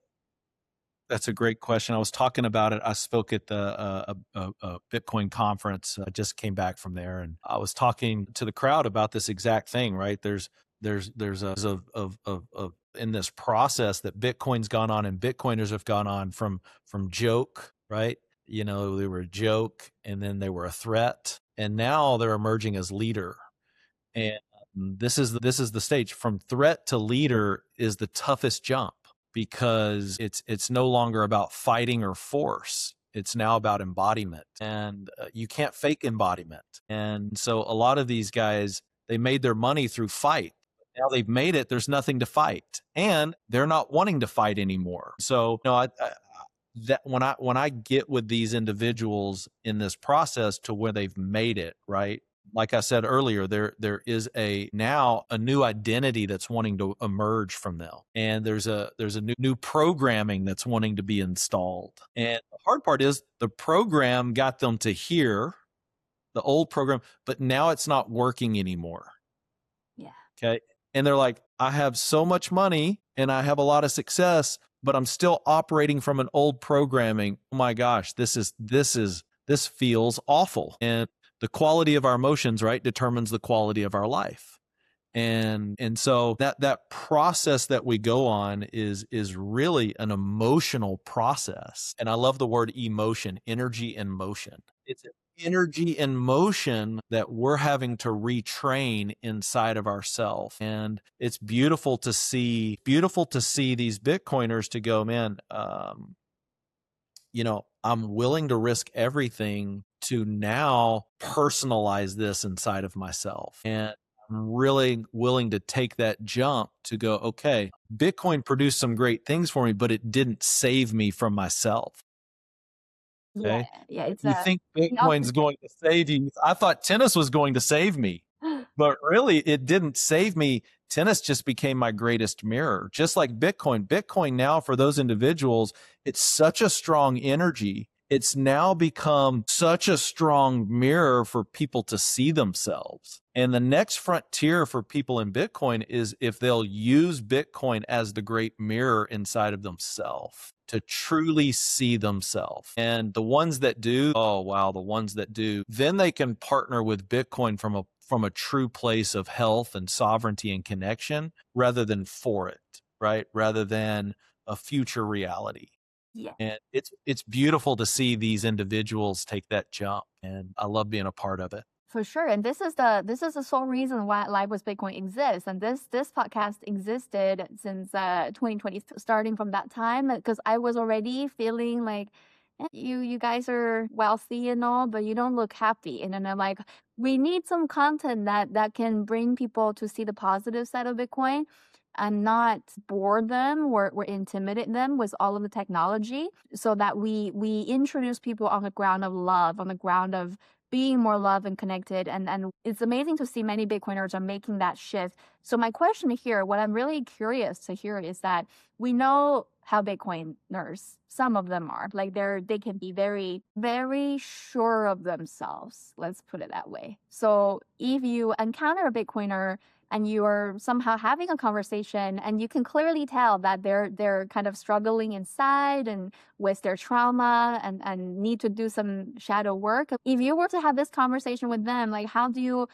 That's a great question. I was talking about it. I spoke at the uh, a, a Bitcoin conference. I just came back from there, and I was talking to the crowd about this exact thing. Right? There's there's there's a of of of, of in this process that Bitcoin's gone on, and Bitcoiners have gone on from from joke, right? You know, they were a joke, and then they were a threat, and now they're emerging as leader. And this is the, this is the stage. From threat to leader is the toughest jump, because it's it's no longer about fighting or force. It's now about embodiment, and uh, you can't fake embodiment. And so a lot of these guys, they made their money through fight. Now they've made it, there's nothing to fight, and they're not wanting to fight anymore. So no, I, I that when I when I get with these individuals in this process to where they've made it, right? Like I said earlier, there there is a now a new identity that's wanting to emerge from them, and there's a there's a new, new programming that's wanting to be installed. And the hard part is the program got them to here, the old program, but now it's not working anymore. Yeah. Okay. And they're like, I have so much money and I have a lot of success, but I'm still operating from an old programming. Oh my gosh, this is this is this feels awful. And the quality of our emotions, right, determines the quality of our life. And and so that that process that we go on is is really an emotional process. And I love the word emotion, energy and motion. It's an energy and motion that we're having to retrain inside of ourselves. And it's beautiful to see, beautiful to see these Bitcoiners to go, man, um, you know, I'm willing to risk everything to now personalize this inside of myself. And I'm really willing to take that jump to go, okay, Bitcoin produced some great things for me, but it didn't save me from myself. Okay. Yeah, yeah, it's You a think Bitcoin's going to save you. I thought tennis was going to save me, but really it didn't save me. Tennis just became my greatest mirror, just like Bitcoin. Bitcoin now, for those individuals, it's such a strong energy. It's now become such a strong mirror for people to see themselves. And the next frontier for people in Bitcoin is if they'll use Bitcoin as the great mirror inside of themselves to truly see themselves. And the ones that do, oh, wow, the ones that do, then they can partner with Bitcoin from a from a true place of health and sovereignty and connection rather than for it, right? Rather than a future reality. Yeah. And it's it's beautiful to see these individuals take that jump, and I love being a part of it. For sure. And this is the this is the sole reason why Live with Bitcoin exists. And this this podcast existed since uh twenty twenty, starting from that time, because I was already feeling like eh, you you guys are wealthy and all, but you don't look happy. And then I'm like, we need some content that that can bring people to see the positive side of Bitcoin and not bore them or, or intimidate them with all of the technology, so that we we introduce people on the ground of love, on the ground of being more love and connected. And, and it's amazing to see many Bitcoiners are making that shift. So my question here, what I'm really curious to hear is that we know how Bitcoiners, some of them are like they're they can be very very sure of themselves, let's put it that way. So if you encounter a Bitcoiner and you're somehow having a conversation and you can clearly tell that they're they're kind of struggling inside and with their trauma and and need to do some shadow work, if you were to have this conversation with them, like how do you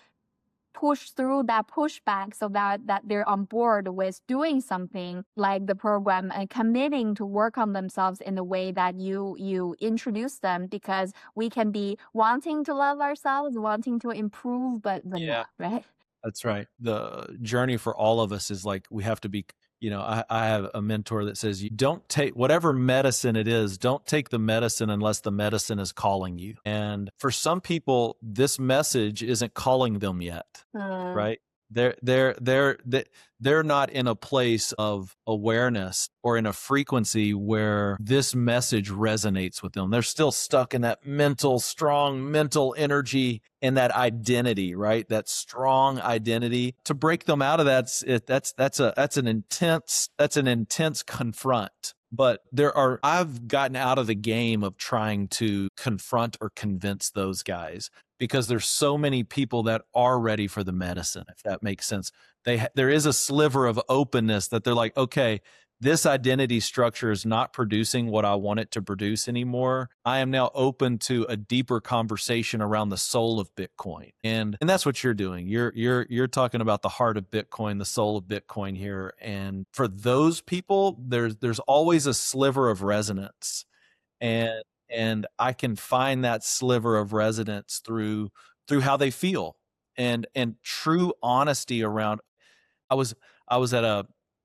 push through that pushback so that that they're on board with doing something like the program and committing to work on themselves in the way that you you introduce them? Because we can be wanting to love ourselves, wanting to improve, but, but Yeah. not, right? That's right. The journey for all of us is like, we have to be, you know, I, I have a mentor that says, you don't take whatever medicine it is, don't take the medicine unless the medicine is calling you. And for some people, this message isn't calling them yet, Uh, right? They're, they're, they're, they- they're not in a place of awareness or in a frequency where this message resonates with them. They're still stuck in that mental, strong mental energy and that identity, right? That strong identity. To break them out of that's it, that's, that's a, that's an intense, that's an intense confront. But there are, I've gotten out of the game of trying to confront or convince those guys, because there's so many people that are ready for the medicine, if that makes sense. They, there is a sliver of openness that they're like, okay, this identity structure is not producing what I want it to produce anymore. I am now open to a deeper conversation around the soul of Bitcoin. And, and that's what you're doing. You're, you're, you're talking about the heart of Bitcoin, the soul of Bitcoin here. And for those people, there's, there's always a sliver of resonance. And, and I can find that sliver of resonance through, through how they feel and, and true honesty around. I was, I was at a,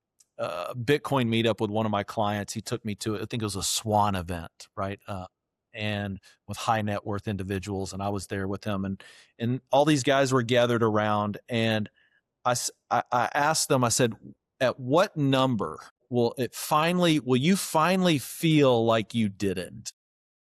uh, Bitcoin meetup with one of my clients. He took me to, I think it was a Swan event, right? Uh, and with high net worth individuals. And I was there with him, and, and all these guys were gathered around. And I, I, I asked them, I said, at what number will it finally, will you finally feel like you didn't?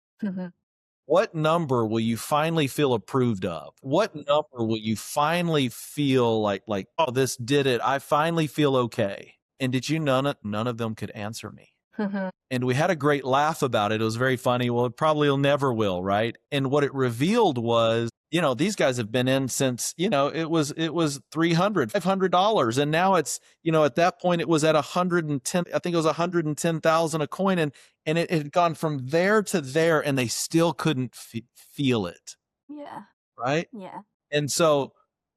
What number will you finally feel approved of? What number will you finally feel like, like, oh, this did it. I finally feel okay. And did you, none of, none of them could answer me. And we had a great laugh about it. It was very funny. Well, it probably never will, right? And what it revealed was, you know, these guys have been in since, you know, it was, it was three hundred dollars, five hundred dollars. And now it's, you know, at that point it was at one hundred ten, I think it was one hundred ten thousand a coin. And, and it, it had gone from there to there, and they still couldn't f- feel it. Yeah. Right. Yeah. And so,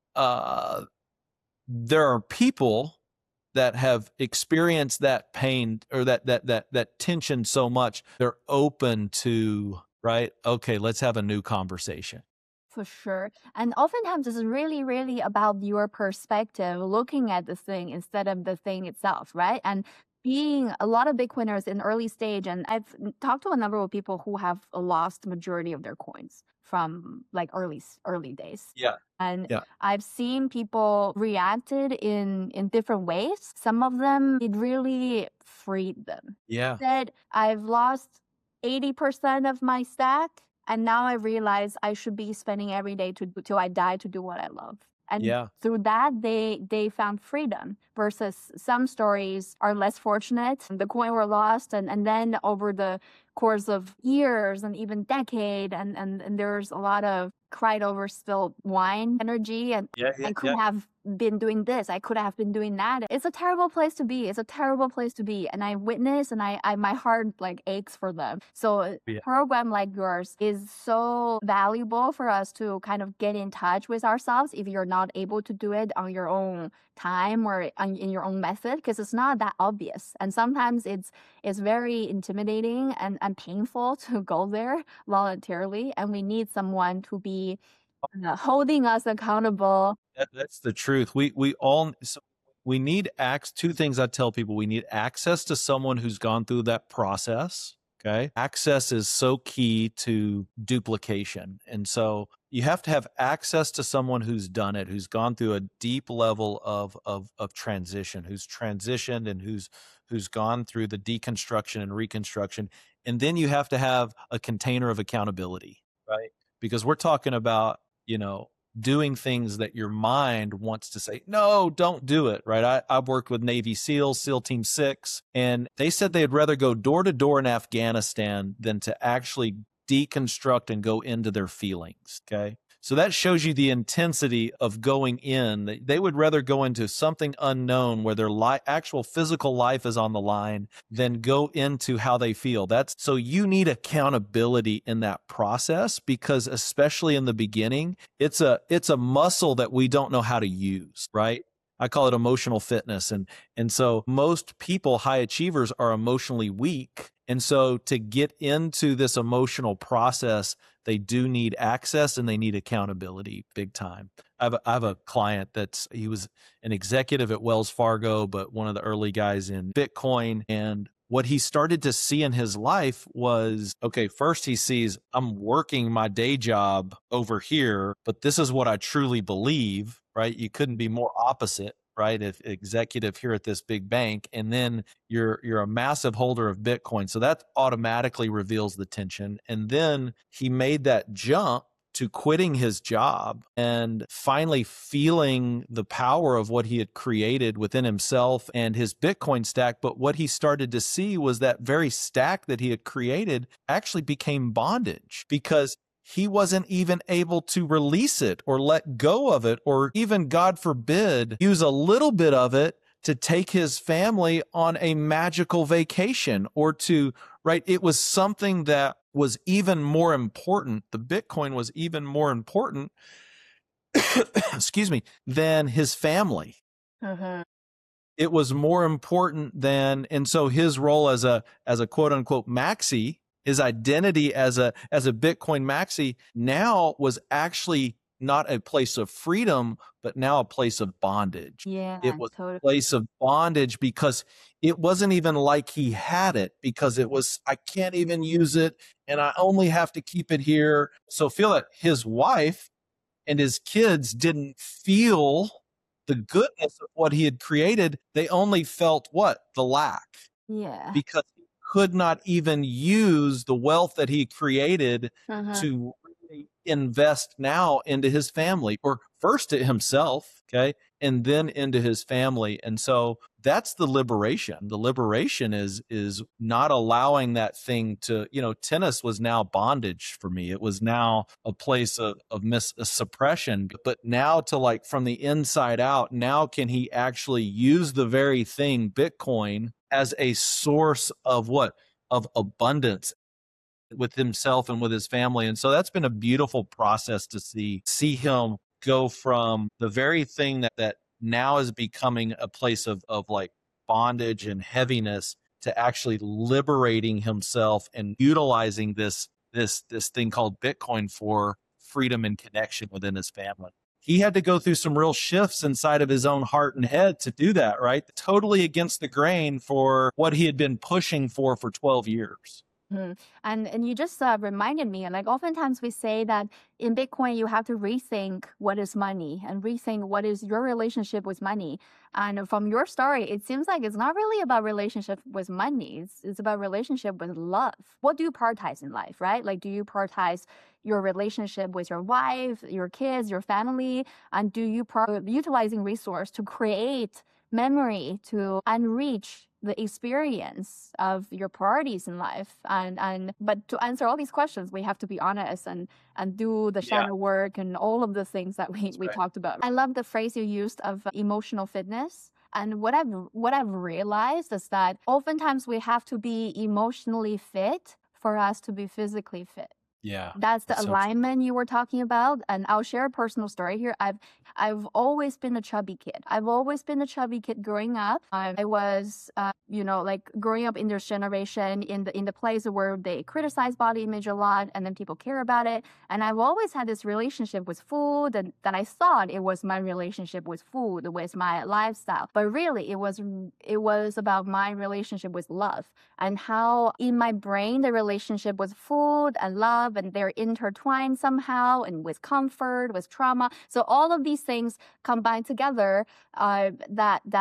uh, there are people that have experienced that pain or that, that, that, that tension so much, they're open to, right? Okay, let's have a new conversation. For sure. And oftentimes it's really, really about your perspective, looking at the thing instead of the thing itself, right? And being a lot of Bitcoiners in early stage, and I've talked to a number of people who have lost majority of their coins from like early early days. Yeah. And yeah. I've seen people reacted in in different ways. Some of them, it really freed them. Yeah. Said, I've lost eighty percent of my stack, and now I realize I should be spending every day to till I die to do what I love. And yeah. through that, they they found freedom, versus some stories are less fortunate. The coin were lost, and, and then over the course of years and even decade, and, and, and there's a lot of cried over spilled wine energy, and yeah, yeah, I could yeah. have been doing this, I could have been doing that. It's a terrible place to be. It's a terrible place to be. And I witness, and I, I my heart like aches for them. So Yeah. a program like yours is so valuable for us to kind of get in touch with ourselves if you're not able to do it on your own time or on, in your own method, because it's not that obvious. And sometimes it's it's very intimidating and, and painful to go there voluntarily. And we need someone to be uh, holding us accountable. That, that's the truth. We, we all, so we need access. Two things I tell people: we need access to someone who's gone through that process. Okay. Access is so key to duplication. And so you have to have access to someone who's done it, who's gone through a deep level of, of, of transition, who's transitioned and who's, who's gone through the deconstruction and reconstruction. And then you have to have a container of accountability, right? Because we're talking about, you know, doing things that your mind wants to say, no, don't do it, right? I, I've worked with Navy SEALs, SEAL Team Six, and they said they'd rather go door to door in Afghanistan than to actually deconstruct and go into their feelings, okay? So that shows you the intensity of going in. They would rather go into something unknown where their li- actual physical life is on the line than go into how they feel. That's so you need accountability in that process, because especially in the beginning, it's a it's a muscle that we don't know how to use, right? I call it emotional fitness. And, and so most people, high achievers, are emotionally weak. And so to get into this emotional process, they do need access and they need accountability big time. I have a, I have a client that's, he was an executive at Wells Fargo, but one of the early guys in Bitcoin. And what he started to see in his life was, okay, first he sees, I'm working my day job over here, but this is what I truly believe, right? You couldn't be more opposite, right? If executive here at this big bank, and then you're you're a massive holder of Bitcoin. So that automatically reveals the tension. And then he made that jump to quitting his job and finally feeling the power of what he had created within himself and his Bitcoin stack. But what he started to see was that very stack that he had created actually became bondage, because he wasn't even able to release it or let go of it, or even, God forbid, use a little bit of it to take his family on a magical vacation, or to, right? It was something that was even more important. The Bitcoin was even more important, excuse me, than his family. Mm-hmm. It was more important than, and so his role as a, as a quote unquote maxi, his identity as a, as a Bitcoin maxi now was actually not a place of freedom, but now a place of bondage. Yeah, It was totally. a place of bondage because it wasn't even like he had it, because it was, I can't even use it and I only have to keep it here. So feel that his wife and his kids didn't feel the goodness of what he had created. They only felt what? The lack. Yeah. Because he could not even use the wealth that he created Uh-huh. to really invest now into his family, or first to himself, okay, and then into his family. And so that's the liberation. The liberation is is not allowing that thing to, you know, tennis was now bondage for me. It was now a place of, of mis- suppression, but now to, like, from the inside out, now can he actually use the very thing, Bitcoin, as a source of what? Of abundance with himself and with his family. And so that's been a beautiful process to see, see him go from the very thing that, that now is becoming a place of, of like bondage and heaviness, to actually liberating himself and utilizing this, this, this thing called Bitcoin for freedom and connection within his family. He had to go through some real shifts inside of his own heart and head to do that, right? Totally against the grain for what he had been pushing for for twelve years. Mm. And and you just uh, reminded me, like oftentimes we say that in Bitcoin you have to rethink what is money and rethink what is your relationship with money. And from your story, it seems like it's not really about relationship with money. It's, it's about relationship with love. What do you prioritize in life, right? Like, do you prioritize your relationship with your wife, your kids, your family? And do you pro- utilizing resource to create memory, to unreach the experience of your priorities in life? And and but to answer all these questions, we have to be honest and and do the shadow yeah. work and all of the things that we, That's we right. talked about. I love the phrase you used of emotional fitness. And what I've what I've realized is that oftentimes we have to be emotionally fit for us to be physically fit. Yeah. That's the that's alignment so you were talking about. And I'll share a personal story here. I've I've always been a chubby kid. I've always been a chubby kid growing up. I, I was, uh, you know, like growing up in this generation in the in the place where they criticize body image a lot, and then people care about it. And I've always had this relationship with food, and that I thought it was my relationship with food, with my lifestyle. But really, it was it was about my relationship with love, and how in my brain the relationship with food and love, and they're intertwined somehow, and with comfort, with trauma. So all of these things combined together, uh, that that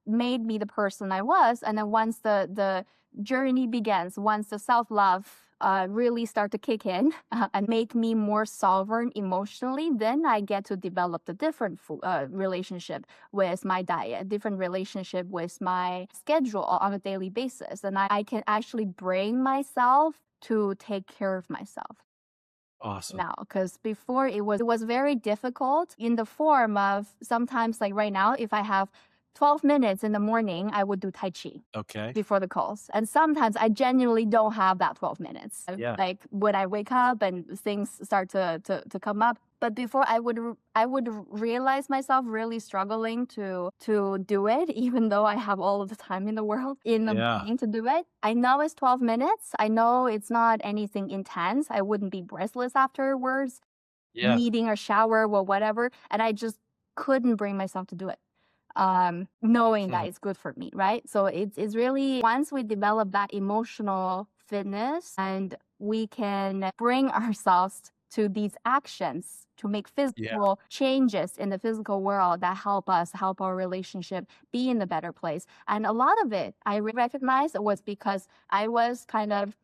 made me the person I was. And then once the the journey begins, once the self-love uh, really start to kick in uh, and make me more sovereign emotionally, then I get to develop the different fo- uh, relationship with my diet, different relationship with my schedule on a daily basis. And I, I can actually bring myself to take care of myself Awesome. now, because before it was it was very difficult in the form of sometimes, like right now, if I have twelve minutes in the morning, I would do Tai Chi Okay. before the calls. And sometimes I genuinely don't have that twelve minutes. Yeah. Like when I wake up and things start to, to, to come up. But before I would I would realize myself really struggling to to do it, even though I have all of the time in the world in the Yeah. morning to do it. I know it's twelve minutes. I know it's not anything intense. I wouldn't be breathless afterwards, Yeah. needing a shower or whatever. And I just couldn't bring myself to do it. Um, knowing that Hmm. it's good for me, right? So it's it's really once we develop that emotional fitness and we can bring ourselves to these actions to make physical changes in the physical world that help us, help our relationship be in a better place. And a lot of it I recognize was because I was kind of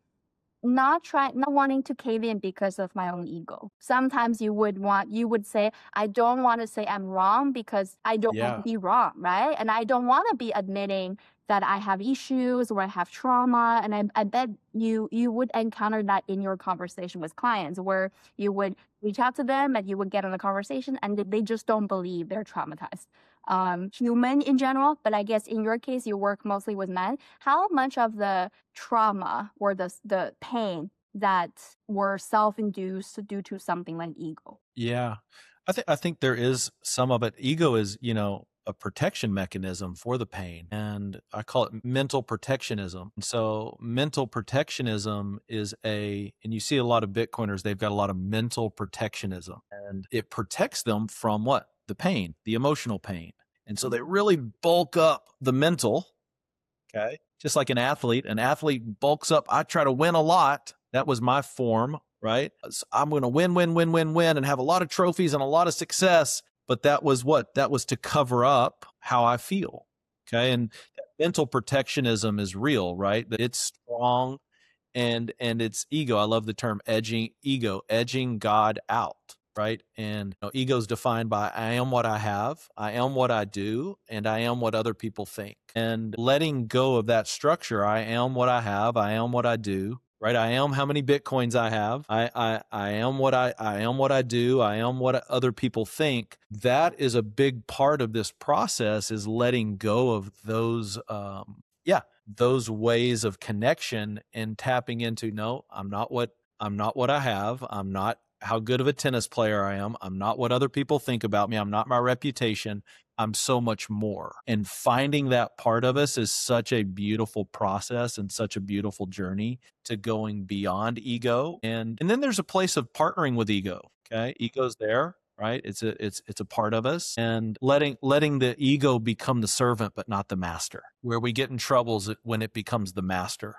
not trying, not wanting to cave in because of my own ego. Sometimes you would want, you would say, I don't want to say I'm wrong because I don't want Yeah. to be wrong, right? And I don't want to be admitting that I have issues or I have trauma. And I, I bet you you would encounter that in your conversation with clients, where you would reach out to them and you would get on a conversation and they just don't believe they're traumatized. Um, human in general, but I guess in your case, you work mostly with men. How much of the trauma or the the pain that were self-induced due to something like ego? Yeah. I think I think there is some of it. Ego is, you know, a protection mechanism for the pain. And I call it mental protectionism. And so mental protectionism is a, and you see a lot of Bitcoiners, they've got a lot of mental protectionism, and it protects them from what? The pain, the emotional pain. And so they really bulk up the mental. Okay. Just like an athlete, an athlete bulks up. I try to win a lot. That was my form, right? I'm going to win, win, win, win, win, and have a lot of trophies and a lot of success. But that was what? That was to cover up how I feel. Okay. And mental protectionism is real, right? That it's strong and, and it's ego. I love the term edging, ego, edging God out. Right. And you know, ego is defined by I am what I have, I am what I do, and I am what other people think. And letting go of that structure, I am what I have, I am what I do, right? I am how many Bitcoins I have. I, I, I am what I, I am what I do. I am what other people think. That is a big part of this process, is letting go of those, um, yeah, those ways of connection and tapping into, no, I'm not what, I'm not what I have. I'm not how good of a tennis player I am. I'm not what other people think about me. I'm not my reputation. I'm so much more. And finding that part of us is such a beautiful process and such a beautiful journey to going beyond ego. And and then there's a place of partnering with ego. Okay. Ego's there, right? It's a it's it's a part of us. And letting letting the ego become the servant but not the master. Where we get in trouble is when it becomes the master.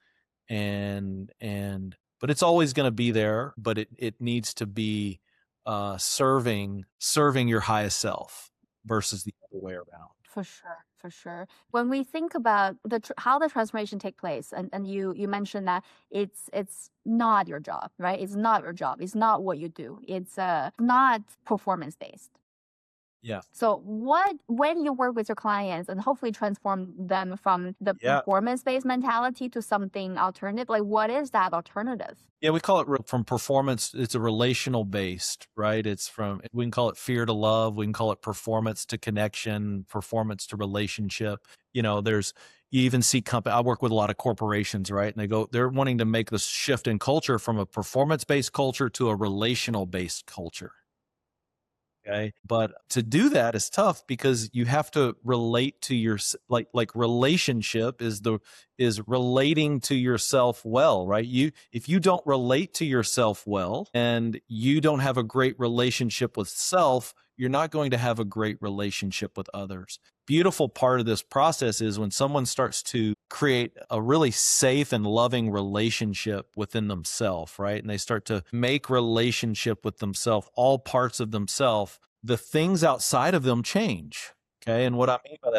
And and but it's always going to be there, but it, it needs to be uh, serving serving your highest self versus the other way around. For sure, for sure. When we think about the tr- how the transformation take place, and, and you you mentioned that it's it's not your job, right? It's not your job. It's not what you do. It's uh not performance based. Yeah. So what when you work with your clients and hopefully transform them from the Yeah. performance-based mentality to something alternative, like what is that alternative? Yeah, we call it re- from performance. It's a relational based, right? It's from, we can call it fear to love. We can call it performance to connection, performance to relationship. You know, there's, you even see company, I work with a lot of corporations, right? And they go, they're wanting to make this shift in culture from a performance based culture to a relational based culture. Okay. But to do that is tough because you have to relate to your, like, like relationship is the, is relating to yourself well, right? You, if you don't relate to yourself well and you don't have a great relationship with self, you're not going to have a great relationship with others. Beautiful part of this process is when someone starts to create a really safe and loving relationship within themselves, right? And they start to make relationship with themselves, all parts of themselves, the things outside of them change. Okay. And what I mean by that,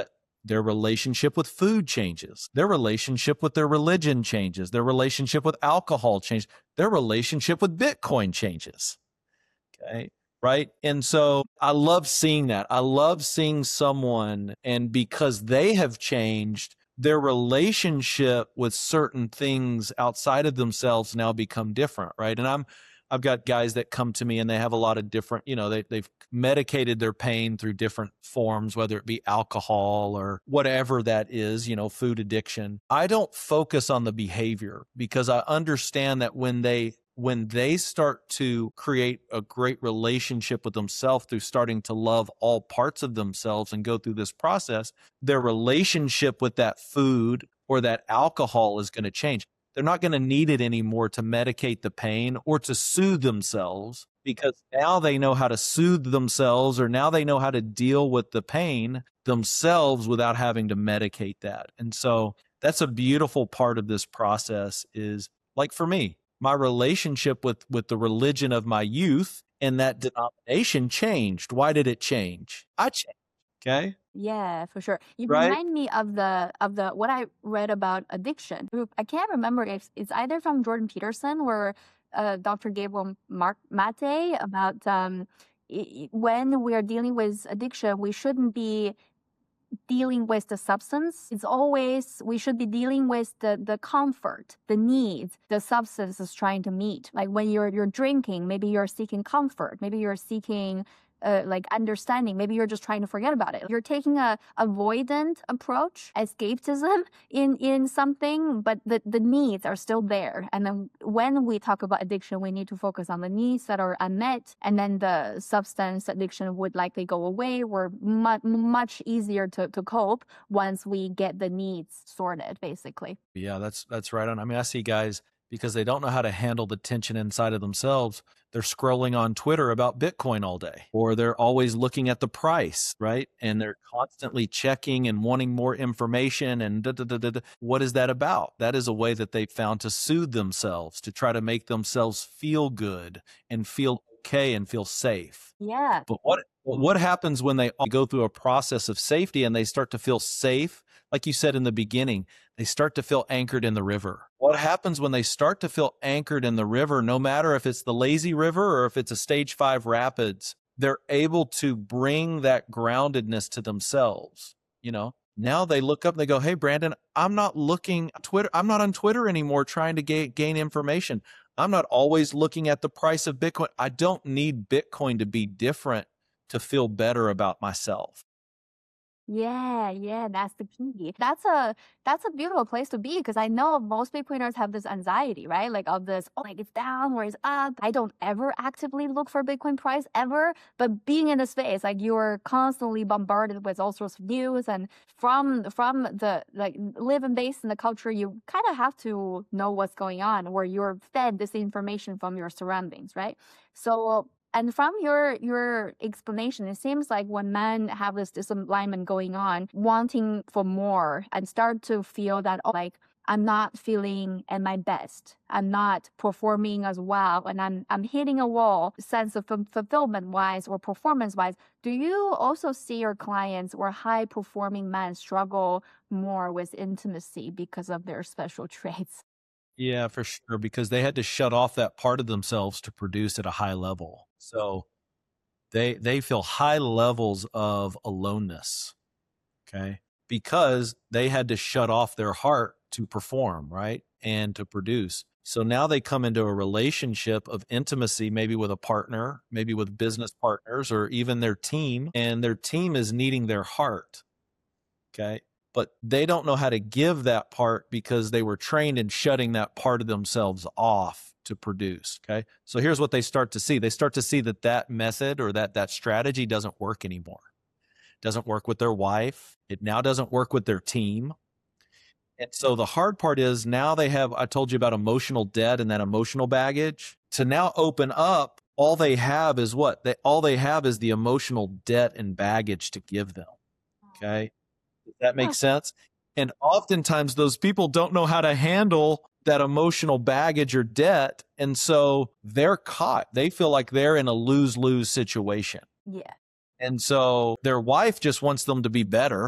Their relationship with food changes. Their relationship with their religion changes. Their relationship with alcohol changes. Their relationship with Bitcoin changes. Okay. Right. And so I love seeing that. I love seeing someone, and because they have changed, their relationship with certain things outside of themselves now become different. Right. And I'm, I've got guys that come to me and they have a lot of different, you know, they, they've medicated their pain through different forms, whether it be alcohol or whatever that is, you know, food addiction. I don't focus on the behavior because I understand that when they when they start to create a great relationship with themselves through starting to love all parts of themselves and go through this process, their relationship with that food or that alcohol is going to change. They're not going to need it anymore to medicate the pain or to soothe themselves, because now they know how to soothe themselves, or now they know how to deal with the pain themselves without having to medicate that. And so that's a beautiful part of this process is, like for me, my relationship with, with the religion of my youth and that denomination changed. Why did it change? I changed. Okay. Yeah, for sure. You Right? remind me of the of the what I read about addiction. I can't remember if it's either from Jordan Peterson or uh, Doctor Gabriel Mark Mate about um, i- when we are dealing with addiction, we shouldn't be dealing with the substance. It's always, we should be dealing with the the comfort, the needs the substance is trying to meet. Like when you're you're drinking, maybe you're seeking comfort, maybe you're seeking uh, like understanding, maybe you're just trying to forget about it. You're taking a avoidant approach, escapism in in something, but the the needs are still there. And then when we talk about addiction, we need to focus on the needs that are unmet, and then the substance addiction would likely go away. We're mu- much easier to, to cope once we get the needs sorted, basically. Yeah, that's that's right on. I mean, I see guys, because they don't know how to handle the tension inside of themselves, they're scrolling on Twitter about Bitcoin all day, or they're always looking at the price, right? And they're constantly checking and wanting more information and da, da, da, da, da. What is that about? That is a way that they found to soothe themselves, to try to make themselves feel good and feel okay and feel safe. Yeah. But what what happens when they go through a process of safety and they start to feel safe? Like you said in the beginning, they start to feel anchored in the river. What happens when they start to feel anchored in the river, no matter if it's the lazy river or if it's a stage five rapids, they're able to bring that groundedness to themselves. You know, now they look up and they go, hey, Brandon, I'm not looking Twitter. I'm not on Twitter anymore trying to gain, gain information. I'm not always looking at the price of Bitcoin. I don't need Bitcoin to be different to feel better about myself. Yeah, yeah, that's the key. That's a that's a beautiful place to be, because I know most Bitcoiners have this anxiety, right? Like of this, oh, like it's down or it's up. I don't ever actively look for Bitcoin price ever, but being in the space, like you're constantly bombarded with all sorts of news, and from from the like living based in the culture, you kind of have to know what's going on, or you're fed this information from your surroundings, right? So. And from your your explanation, it seems like when men have this disalignment going on, wanting for more, and start to feel that, oh, like I'm not feeling at my best, I'm not performing as well, and I'm I'm hitting a wall, sense of fulfillment wise or performance wise. Do you also see your clients or high performing men struggle more with intimacy because of their special traits? Yeah, for sure, because they had to shut off that part of themselves to produce at a high level. So they they feel high levels of aloneness, okay? Because they had to shut off their heart to perform, right? And to produce. So now they come into a relationship of intimacy, maybe with a partner, maybe with business partners, or even their team, and their team is needing their heart, okay? But they don't know how to give that part because they were trained in shutting that part of themselves off to produce. Okay. So here's what they start to see. They start to see that that method or that, that strategy doesn't work anymore. Doesn't work with their wife. It now doesn't work with their team. And so the hard part is now they have, I told you about emotional debt and that emotional baggage. To now open up, all they have is what? They, all they have is the emotional debt and baggage to give them. Okay. Does that make sense? And oftentimes those people don't know how to handle that emotional baggage or debt. And so they're caught. They feel like they're in a lose-lose situation. Yeah. And so their wife just wants them to be better.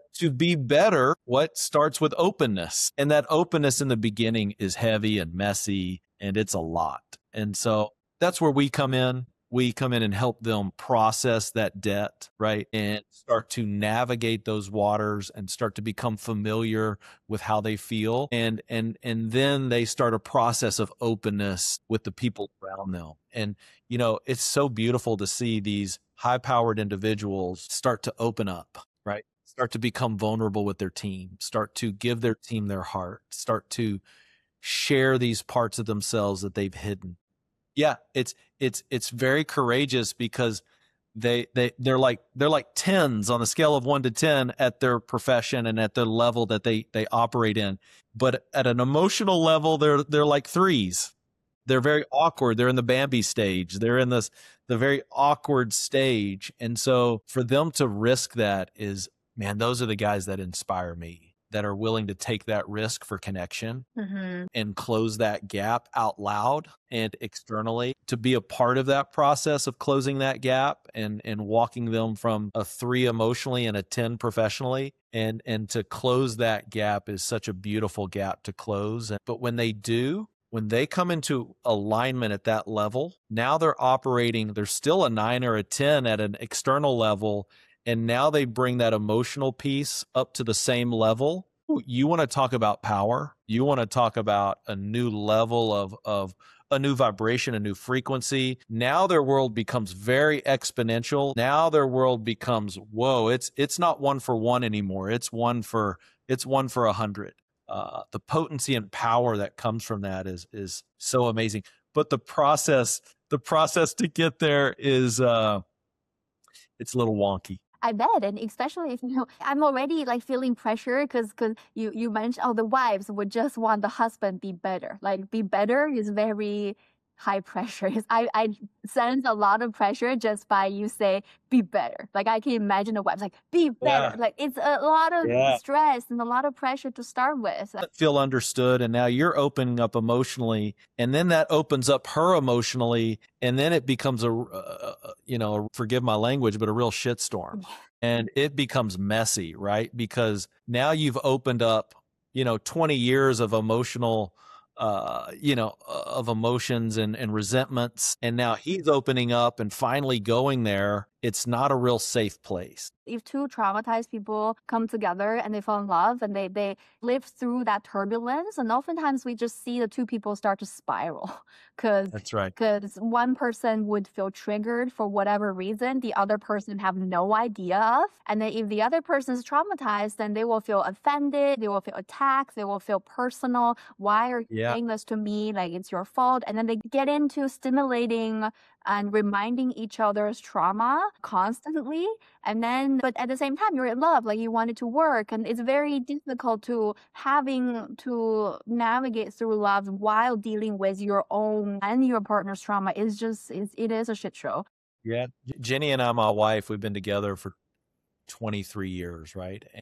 to be better, what starts with openness. And that openness in the beginning is heavy and messy, and it's a lot. And so that's where we come in. We come in and help them process that debt, right? And start to navigate those waters and start to become familiar with how they feel. And, and, and then they start a process of openness with the people around them. And, you know, it's so beautiful to see these high-powered individuals start to open up, right? Start to become vulnerable with their team, start to give their team their heart, start to share these parts of themselves that they've hidden. Yeah, it's it's it's very courageous because they they they're like they're like tens on a scale of one to ten at their profession and at the level that they they operate in. But at an emotional level, they're they're like threes. They're very awkward. They're in the Bambi stage. They're in this the very awkward stage. And so for them to risk that is, man, those are the guys that inspire me, that are willing to take that risk for connection mm-hmm. and close that gap out loud and externally, to be a part of that process of closing that gap and, and walking them from a three emotionally and a ten professionally. And, and to close that gap is such a beautiful gap to close. But when they do, when they come into alignment at that level, now they're operating, they're still a nine or a ten at an external level. And now they bring that emotional piece up to the same level. You want to talk about power. You want to talk about a new level of, of a new vibration, a new frequency. Now their world becomes very exponential. Now their world becomes, whoa, it's, it's not one for one anymore. It's one for, it's one for a hundred. Uh, the potency and power that comes from that is, is so amazing. But the process, the process to get there is, uh, it's a little wonky. I bet, and especially if, you know, I'm already like feeling pressure because because you you mentioned, oh, the wives would just want the husband be better. Like be better is very high pressure. It's, I I sense a lot of pressure just by you say be better. Like I can imagine a wife like be better. Yeah. Like it's a lot of yeah. stress and a lot of pressure to start with. Feel understood, and now you're opening up emotionally, and then that opens up her emotionally, and then it becomes a uh, you know, forgive my language, but a real shitstorm, and it becomes messy, right? Because now you've opened up, you know, twenty years of emotional. Uh, you know, of emotions and, and resentments. And now he's opening up and finally going there. It's not a real safe place. If two traumatized people come together and they fall in love and they, they live through that turbulence, and oftentimes we just see the two people start to spiral. Cause, That's right. Because one person would feel triggered for whatever reason the other person have no idea of. And then if the other person is traumatized, then they will feel offended, they will feel attacked, they will feel personal. Why are you yeah. saying this to me? Like it's your fault. And then they get into stimulating and reminding each other's trauma constantly. And then, but at the same time, you're in love, like you want it to work. And it's very difficult to having to navigate through love while dealing with your own and your partner's trauma. It's just, it's, it is a shit show. Yeah. Jenny and I, my wife, we've been together for twenty-three years, right? And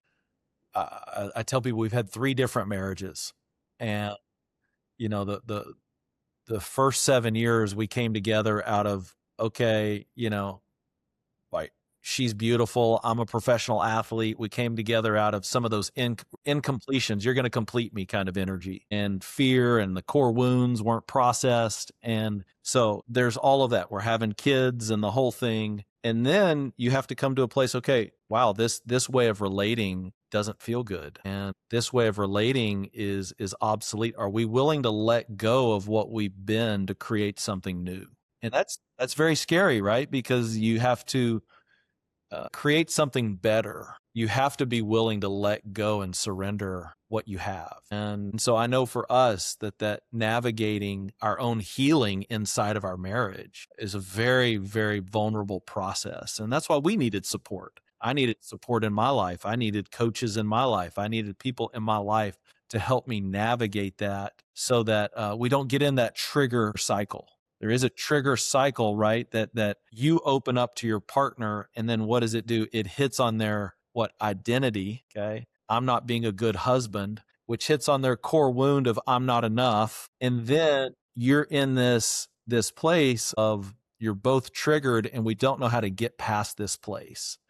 I, I tell people we've had three different marriages. And, you know, the, the, the first seven years we came together out of, okay, you know, like she's beautiful. I'm a professional athlete. We came together out of some of those in, incompletions. You're going to complete me kind of energy, and fear, and the core wounds weren't processed. And so there's all of that. We're having kids and the whole thing. And then you have to come to a place, okay, wow, this, this way of relating doesn't feel good. And this way of relating is, is obsolete. Are we willing to let go of what we've been to create something new? And that's, that's very scary, right? Because you have to uh, create something better. You have to be willing to let go and surrender what you have. And so I know for us that that navigating our own healing inside of our marriage is a very, very vulnerable process. And that's why we needed support. I needed support in my life. I needed coaches in my life. I needed people in my life to help me navigate that so that uh, we don't get in that trigger cycle. There is a trigger cycle, right? That, that you open up to your partner, and then what does it do? It hits on their, what, identity, okay? I'm not being a good husband, which hits on their core wound of I'm not enough. And then you're in this, this place of you're both triggered and we don't know how to get past this place.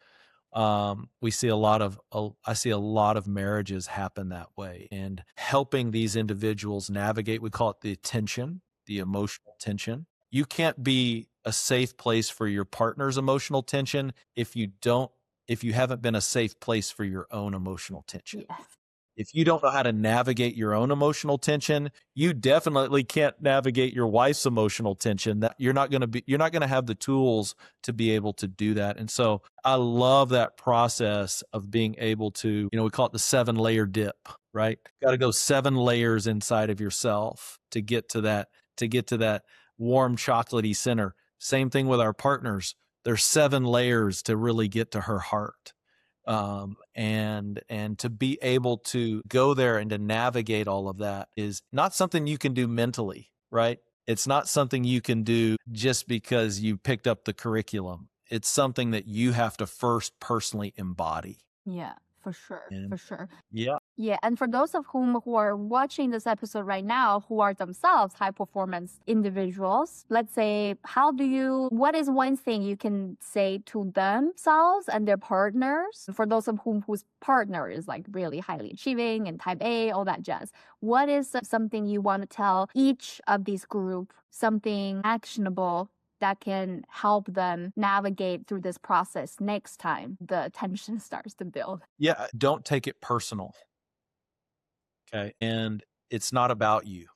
Um, we see a lot of, uh, I see a lot of marriages happen that way, and helping these individuals navigate, we call it the tension, the emotional tension. You can't be a safe place for your partner's emotional tension if you don't, if you haven't been a safe place for your own emotional tension. Yes. If you don't know how to navigate your own emotional tension, you definitely can't navigate your wife's emotional tension. That you're not going to be, you're not going to have the tools to be able to do that. And so I love that process of being able to, you know, we call it the seven layer dip, right? Got to go seven layers inside of yourself to get to that, to get to that warm chocolatey center. Same thing with our partners. There's seven layers to really get to her heart. Um, and, and to be able to go there and to navigate all of that is not something you can do mentally, right? It's not something you can do just because you picked up the curriculum. It's something that you have to first personally embody. Yeah, for sure. And For sure. yeah, Yeah, and for those of whom who are watching this episode right now, who are themselves high performance individuals, let's say, how do you, what is one thing you can say to themselves and their partners? For those of whom whose partner is like really highly achieving and type A, all that jazz, what is something you want to tell each of these group, something actionable that can help them navigate through this process next time the tension starts to build? yeah, don't take it personal. Okay. And it's not about you.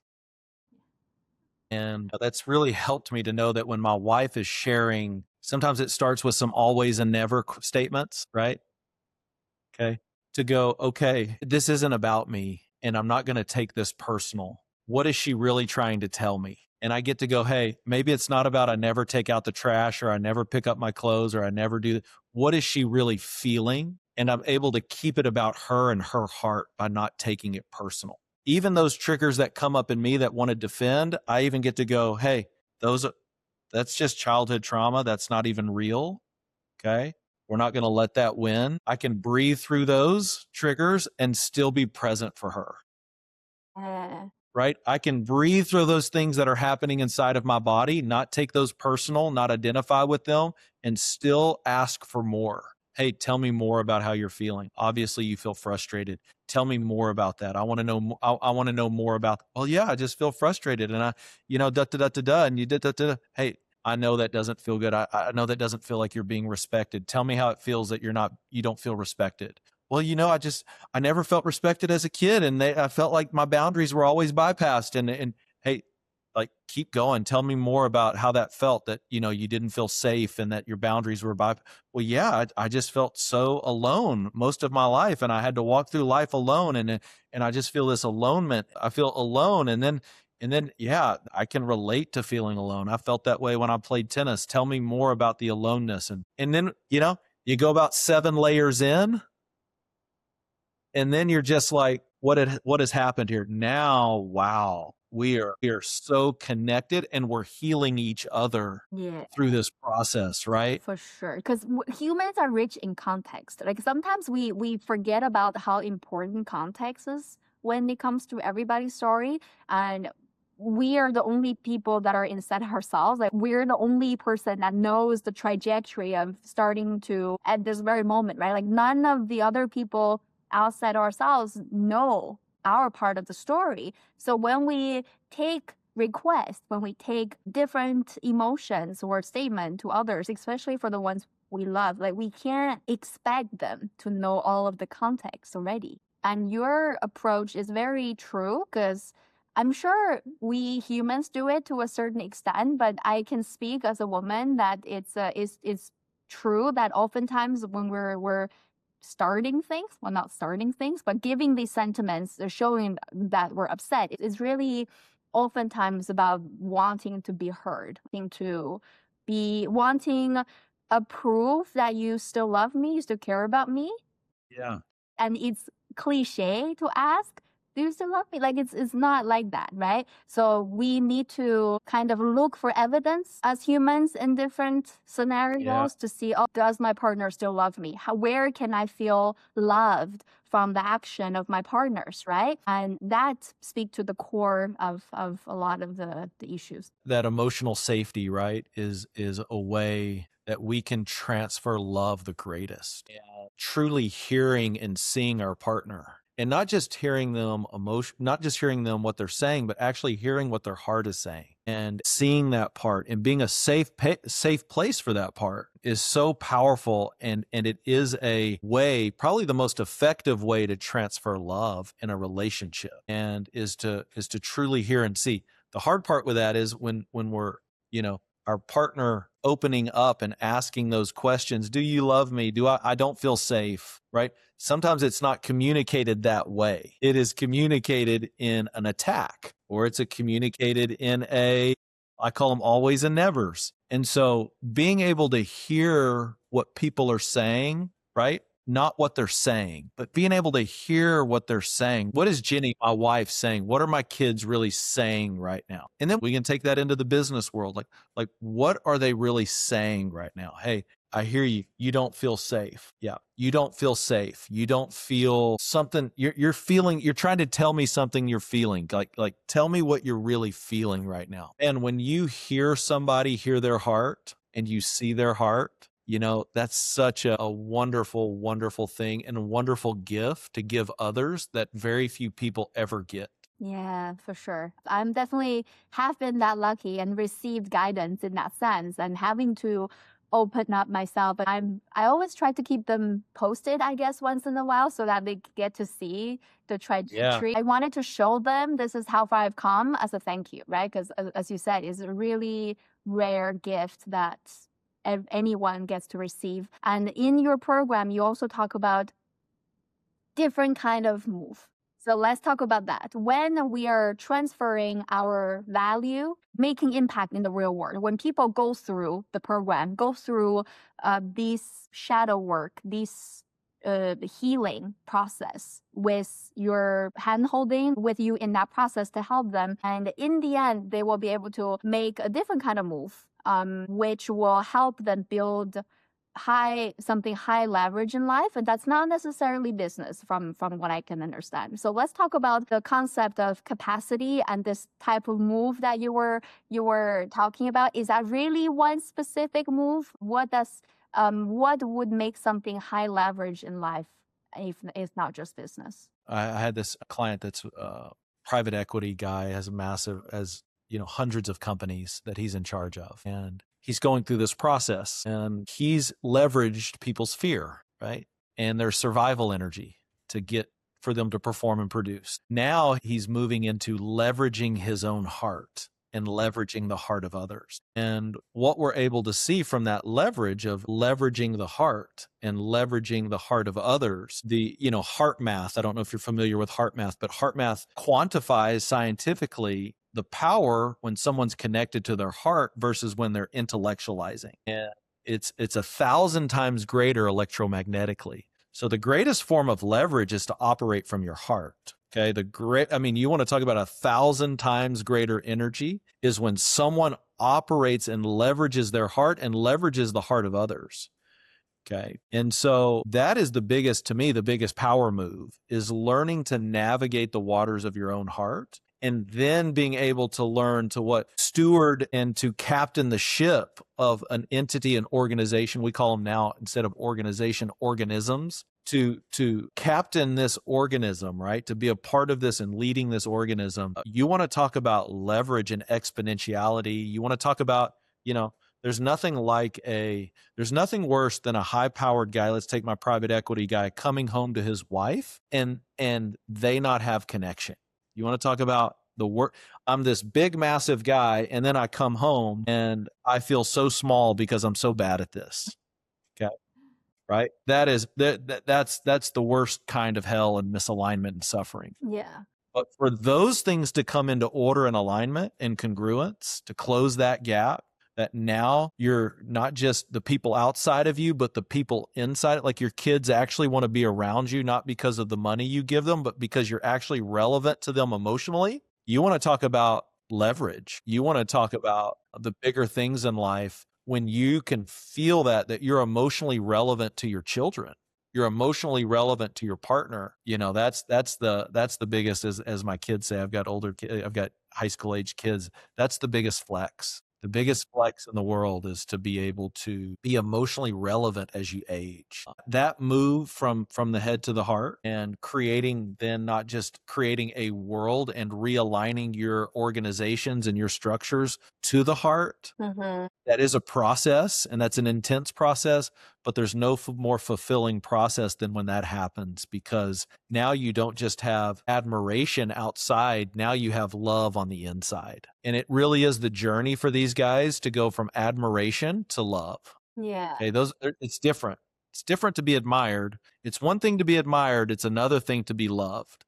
And that's really helped me to know that when my wife is sharing, sometimes it starts with some always and never statements, right? Okay. To go, okay, this isn't about me and I'm not going to take this personal. What is she really trying to tell me? And I get to go, hey, maybe it's not about I never take out the trash or I never pick up my clothes or I never do. What is she really feeling? And I'm able to keep it about her and her heart by not taking it personal. Even those triggers that come up in me that want to defend, I even get to go, hey, those are, that's just childhood trauma. That's not even real. Okay. We're not going to let that win. I can breathe through those triggers and still be present for her. Uh, Right? I can breathe through those things that are happening inside of my body, not take those personal, not identify with them, and still ask for more. Hey, tell me more about how you're feeling. Obviously, you feel frustrated. Tell me more about that. I want to know. I, I want to know more about. Well, yeah, I just feel frustrated, and I, you know, da da da da da, and you da da da. Hey, I know that doesn't feel good. I, I know that doesn't feel like you're being respected. Tell me how it feels that you're not. You don't feel respected. Well, you know, I just, I never felt respected as a kid, and they, I felt like my boundaries were always bypassed. And, and hey, like, keep going. Tell me more about how that felt, that, you know, you didn't feel safe and that your boundaries were by. Well, yeah, I, I just felt so alone most of my life, and I had to walk through life alone. And, and I just feel this alonement. I feel alone. And then, and then, yeah, I can relate to feeling alone. I felt that way when I played tennis. Tell me more about the aloneness. And, and then, you know, you go about seven layers in, and then you're just like, what had, what has happened here? Now, wow, we are we are so connected, and we're healing each other yeah. through this process, right? For sure, because w- humans are rich in context. Like sometimes we we forget about how important context is when it comes to everybody's story, and we are the only people that are inside ourselves. Like we're the only person that knows the trajectory of starting to at this very moment, right? Like none of the other people outside ourselves know our part of the story. So when we take requests, when we take different emotions or statement to others, especially for the ones we love, like we can't expect them to know all of the context already. And your approach is very true, because I'm sure we humans do it to a certain extent, but I can speak as a woman that it's uh, it's it's true that oftentimes when we're we're starting things, well, not starting things, but giving these sentiments, or showing that we're upset, is really oftentimes about wanting to be heard, wanting to be wanting a proof that you still love me, you still care about me. Yeah. And it's cliche to ask, do you still love me? Like it's it's not like that, right? So we need to kind of look for evidence as humans in different scenarios Yeah. to see, oh, does my partner still love me? How, where can I feel loved from the action of my partners, right? And that speak to the core of, of a lot of the, the issues. That emotional safety, right, is is a way that we can transfer love the greatest. Yeah. Truly hearing and seeing our partner. And not just hearing them emotion, not just hearing them what they're saying, but actually hearing what their heart is saying and seeing that part and being a safe, pa- safe place for that part is so powerful. And, and it is a way, probably the most effective way to transfer love in a relationship, and is to, is to truly hear and see. The hard part with that is when, when we're, you know, our partner opening up and asking those questions. Do you love me? Do I, I don't feel safe, right? Sometimes it's not communicated that way. It is communicated in an attack, or it's a communicated in a, I call them always and nevers. And so being able to hear what people are saying, right? Not what they're saying, but being able to hear what they're saying. What is Jenny, my wife, saying? What are my kids really saying right now? And then we can take that into the business world. Like, like what are they really saying right now? Hey, I hear you. You don't feel safe. Yeah. You don't feel safe. You don't feel something. You're, you're feeling, you're trying to tell me something you're feeling. Like, like tell me what you're really feeling right now. And when you hear somebody hear their heart and you see their heart, you know, that's such a, a wonderful, wonderful thing and a wonderful gift to give others that very few people ever get. Yeah, for sure. I'm definitely have been that lucky and received guidance in that sense, and having to open up myself. But I'm I always try to keep them posted, I guess, once in a while, so that they get to see the trajectory. Yeah. I wanted to show them this is how far I've come as a thank you, right? Because as you said, it's a really rare gift that anyone gets to receive. And in your program, you also talk about different kind of move. So let's talk about that. When we are transferring our value, making impact in the real world, when people go through the program, go through uh, this shadow work, this uh, healing process with your hand holding with you in that process to help them. And in the end, they will be able to make a different kind of move, um, which will help them build high something high leverage in life, and that's not necessarily business from from what I can understand. So let's talk about the concept of capacity and this type of move that you were you were talking about. Is that really one specific move? What does um what would make something high leverage in life if it's not just business? I, I had this client that's a private equity guy, has a massive as you know hundreds of companies that he's in charge of, and he's going through this process, and he's leveraged people's fear, right? And their survival energy to get for them to perform and produce. Now he's moving into leveraging his own heart and leveraging the heart of others. And what we're able to see from that leverage of leveraging the heart and leveraging the heart of others, the, you know, heart math, I don't know if you're familiar with heart math, but heart math quantifies scientifically the power when someone's connected to their heart versus when they're intellectualizing. And it's it's a thousand times greater electromagnetically. So the greatest form of leverage is to operate from your heart. Okay. The great, I mean, you want to talk about a thousand times greater energy is when someone operates and leverages their heart and leverages the heart of others. Okay. And so that is the biggest, to me, the biggest power move is learning to navigate the waters of your own heart. And then being able to learn to what steward and to captain the ship of an entity, an organization. We call them now, instead of organization, organisms. To, to captain this organism, right? To be a part of this and leading this organism. You want to talk about leverage and exponentiality. You want to talk about, you know, there's nothing like a, there's nothing worse than a high powered guy. Let's take my private equity guy coming home to his wife and, and they not have connection. You want to talk about the work? I'm this big, massive guy, and then I come home and I feel so small because I'm so bad at this. Okay. Right. That is, that, that that's, that's the worst kind of hell and misalignment and suffering. Yeah. But for those things to come into order and alignment and congruence, to close that gap, that now you're not just the people outside of you, but the people inside, like your kids actually want to be around you, not because of the money you give them, but because you're actually relevant to them emotionally. You want to talk about leverage. You want to talk about the bigger things in life when you can feel that, that you're emotionally relevant to your children. You're emotionally relevant to your partner. You know, that's, that's the, that's the biggest, as, as my kids say, I've got older kids, I've got high school age kids. That's the biggest flex. The biggest flex in the world is to be able to be emotionally relevant as you age. That move from from the head to the heart and creating then not just creating a world and realigning your organizations and your structures to the heart. Mm-hmm. That is a process, and that's an intense process, but there's no f- more fulfilling process than when that happens, because now you don't just have admiration outside, now you have love on the inside. And it really is the journey for these guys to go from admiration to love. Yeah. Okay, those it's different. It's different to be admired. It's one thing to be admired, it's another thing to be loved.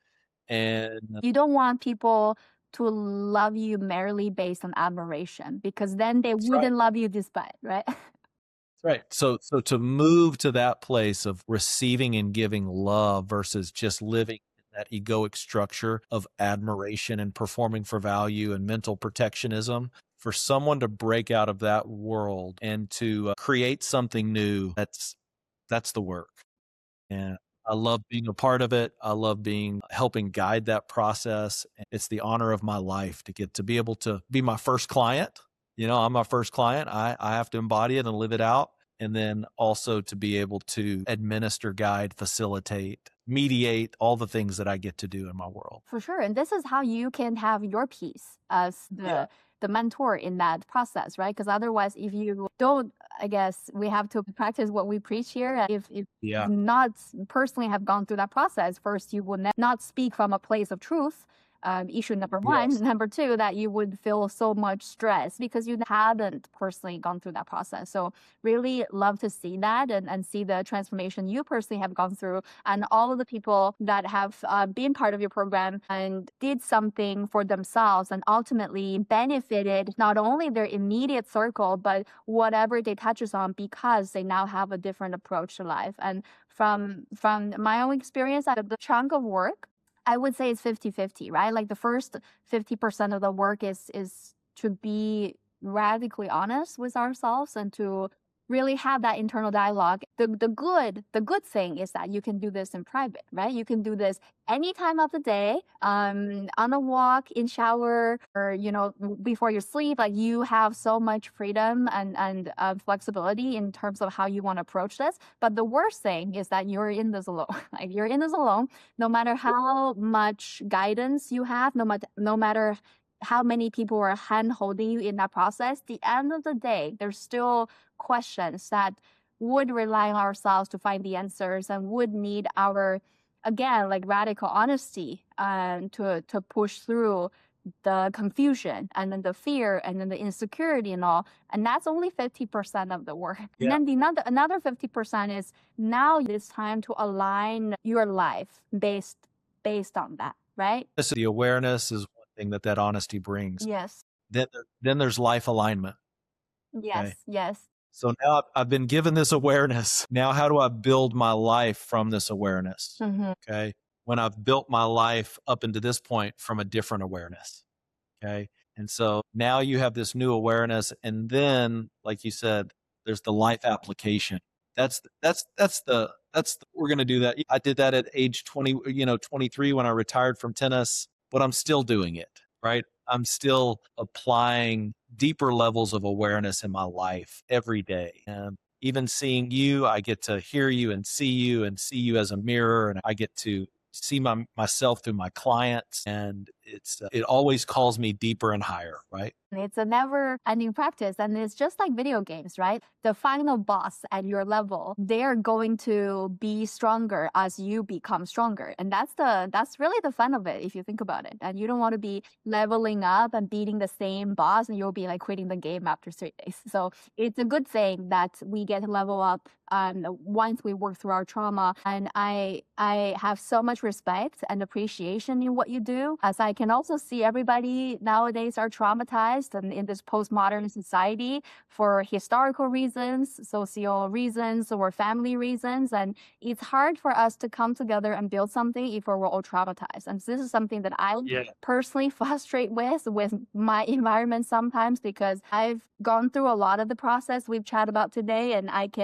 And you don't want people to love you merely based on admiration, because then they wouldn't right. love you despite, right? Right. So so to move to that place of receiving and giving love versus just living in that egoic structure of admiration and performing for value and mental protectionism, for someone to break out of that world and to uh, create something new, that's that's the work. And I love being a part of it. I love being helping guide that process. It's the honor of my life to get to be able to be my first client. You know, I'm my first client. I, I have to embody it and live it out. And then also to be able to administer, guide, facilitate, mediate all the things that I get to do in my world. For sure. And this is how you can have your piece as the yeah. the mentor in that process, right? Because otherwise, if you don't, I guess we have to practice what we preach here. If if yeah. not personally have gone through that process, first, you would not speak from a place of truth. Um, issue number one. Yes. Number two, that you would feel so much stress because you hadn't personally gone through that process. So really love to see that and, and see the transformation you personally have gone through, and all of the people that have uh, been part of your program and did something for themselves and ultimately benefited not only their immediate circle, but whatever they touches on, because they now have a different approach to life. And from, from my own experience, the chunk of work, I would say it's fifty-fifty, right? Like the first fifty percent of the work is is to be radically honest with ourselves and to really have that internal dialogue. The the good, the good thing is that you can do this in private, right? You can do this any time of the day, um, on a walk, in shower, or, you know, before you sleep. Like, you have so much freedom and, and uh, flexibility in terms of how you want to approach this. But the worst thing is that you're in this alone. Like, you're in this alone, no matter how much guidance you have, no matter, no matter how many people are hand holding you in that process. The end of the day, there's still questions that would rely on ourselves to find the answers and would need our, again, like radical honesty um, to to push through the confusion and then the fear and then the insecurity and all. And that's only fifty percent of the work. Yeah. And then the another, another fifty percent is now it's time to align your life based based on that, right? So the awareness is one thing that that honesty brings. Yes. Then, then there's life alignment. Yes, okay? Yes. So now I've been given this awareness. Now, how do I build my life from this awareness? Mm-hmm. Okay. When I've built my life up into this point from a different awareness. Okay. And so now you have this new awareness. And then, like you said, there's the life application. That's, that's, that's the, that's, the, we're going to do that. I did that at age twenty, you know, twenty-three when I retired from tennis, but I'm still doing it, right? I'm still applying deeper levels of awareness in my life every day. And even seeing you, I get to hear you and see you and see you as a mirror. And I get to see my, myself through my clients. And it's, uh, it always calls me deeper and higher, right? It's a never ending practice. And it's just like video games, right? The final boss at your level, they're going to be stronger as you become stronger. And that's the, that's really the fun of it, if you think about it. And you don't want to be leveling up and beating the same boss and you'll be like quitting the game after three days. So it's a good thing that we get to level up um, once we work through our trauma. And I, I have so much respect and appreciation in what you do, as I can also see everybody nowadays are traumatized and in this postmodern society for historical reasons, social reasons, or family reasons. And it's hard for us to come together and build something if we're all traumatized. And this is something that I yeah. personally frustrate with, with my environment sometimes, because I've gone through a lot of the process we've chatted about today, and I can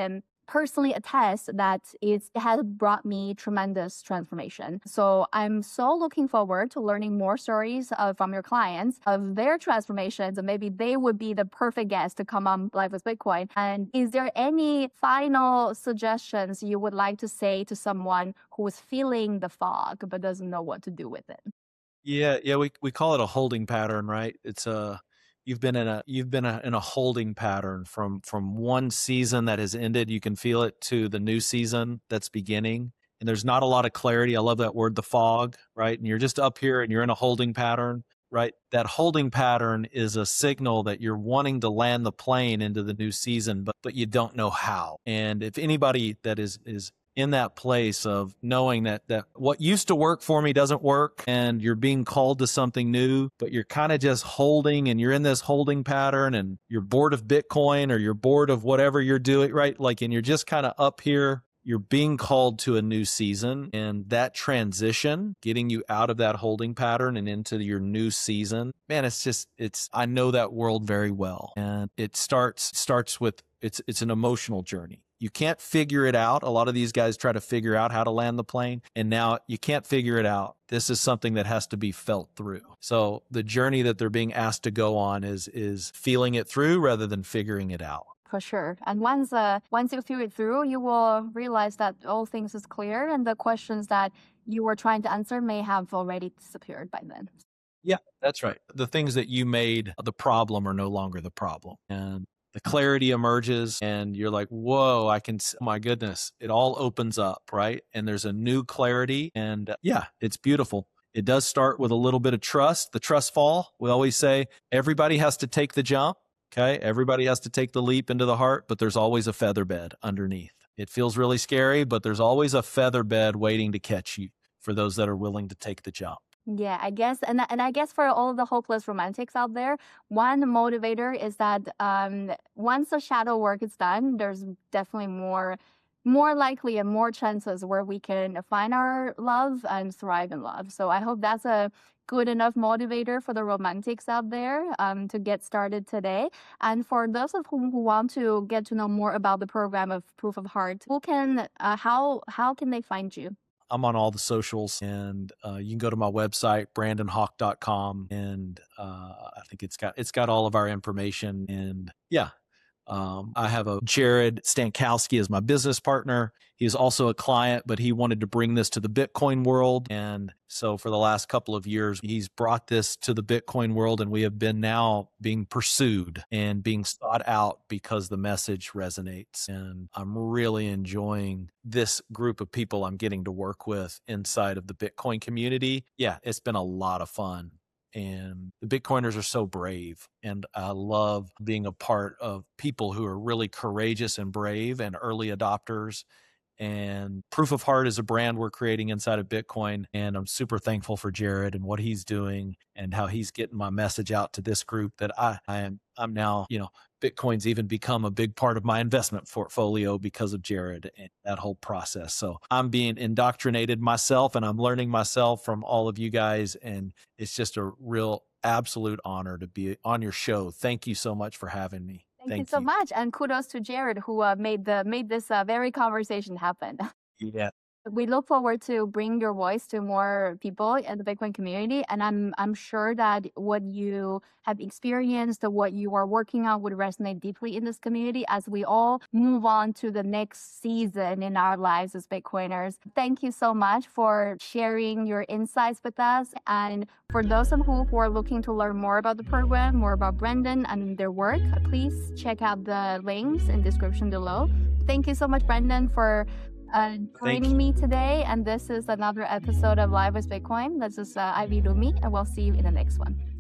personally attest that it's, it has brought me tremendous transformation. So I'm so looking forward to learning more stories uh, from your clients of their transformations, and maybe they would be the perfect guest to come on Live with Bitcoin. And is there any final suggestions you would like to say to someone who is feeling the fog but doesn't know what to do with it? Yeah, yeah, we we call it a holding pattern, right? It's a you've been in a you've been a, in a holding pattern from from one season that has ended. You can feel it to the new season that's beginning, and there's not a lot of clarity. I love that word, the fog, right? And you're just up here, and you're in a holding pattern, right? That holding pattern is a signal that you're wanting to land the plane into the new season, but but you don't know how. And if anybody that is is in that place of knowing that that what used to work for me doesn't work, and you're being called to something new, but you're kind of just holding, and you're in this holding pattern, and you're bored of Bitcoin, or you're bored of whatever you're doing, right? Like, and you're just kind of up here, you're being called to a new season, and that transition, getting you out of that holding pattern and into your new season, man, it's just, it's, I know that world very well. And it starts, starts with, it's, it's an emotional journey. You can't figure it out. A lot of these guys try to figure out how to land the plane, and now you can't figure it out. This is something that has to be felt through. So the journey that they're being asked to go on is is feeling it through rather than figuring it out. For sure. And once uh, once you feel it through, you will realize that all things is clear, and the questions that you were trying to answer may have already disappeared by then. Yeah, that's right. The things that you made the problem are no longer the problem. And the clarity emerges, and you're like, whoa, I can, oh my goodness, it all opens up, right? And there's a new clarity, and uh, yeah, it's beautiful. It does start with a little bit of trust, the trust fall. We always say everybody has to take the jump, okay? Everybody has to take the leap into the heart, but there's always a feather bed underneath. It feels really scary, but there's always a feather bed waiting to catch you for those that are willing to take the jump. Yeah, I guess, and and I guess for all the hopeless romantics out there, one motivator is that um, once the shadow work is done, there's definitely more, more likely and more chances where we can find our love and thrive in love. So I hope that's a good enough motivator for the romantics out there um, to get started today. And for those of whom who want to get to know more about the program of Proof of Heart, who can, uh, how how can they find you? I'm on all the socials, and uh, you can go to my website, brandon hawk dot com, and uh, I think it's got it's got all of our information. And yeah, um, I have a Jared Stankowski as my business partner. He is also a client, but he wanted to bring this to the Bitcoin world. And so for the last couple of years, he's brought this to the Bitcoin world, and we have been now being pursued and being sought out because the message resonates. And I'm really enjoying this group of people I'm getting to work with inside of the Bitcoin community. Yeah, it's been a lot of fun. And the Bitcoiners are so brave. And I love being a part of people who are really courageous and brave and early adopters. And Proof of Heart is a brand we're creating inside of Bitcoin. And I'm super thankful for Jared and what he's doing and how he's getting my message out to this group that I, I am, I'm now, you know, Bitcoin's even become a big part of my investment portfolio because of Jared and that whole process. So I'm being indoctrinated myself, and I'm learning myself from all of you guys. And it's just a real absolute honor to be on your show. Thank you so much for having me. Thank, Thank you so you. much, and kudos to Jared who uh, made the made this uh, very conversation happen. Yeah. We look forward to bring your voice to more people in the Bitcoin community, and I'm I'm sure that what you have experienced, what you are working on, would resonate deeply in this community as we all move on to the next season in our lives as Bitcoiners. Thank you so much for sharing your insights with us, and for those of you who are looking to learn more about the program, more about Brandon and their work, please check out the links in the description below. Thank you so much, Brandon, for Uh, joining me today, and this is another episode of Live with Bitcoin. This is uh, Ivy Lumi, and we'll see you in the next one.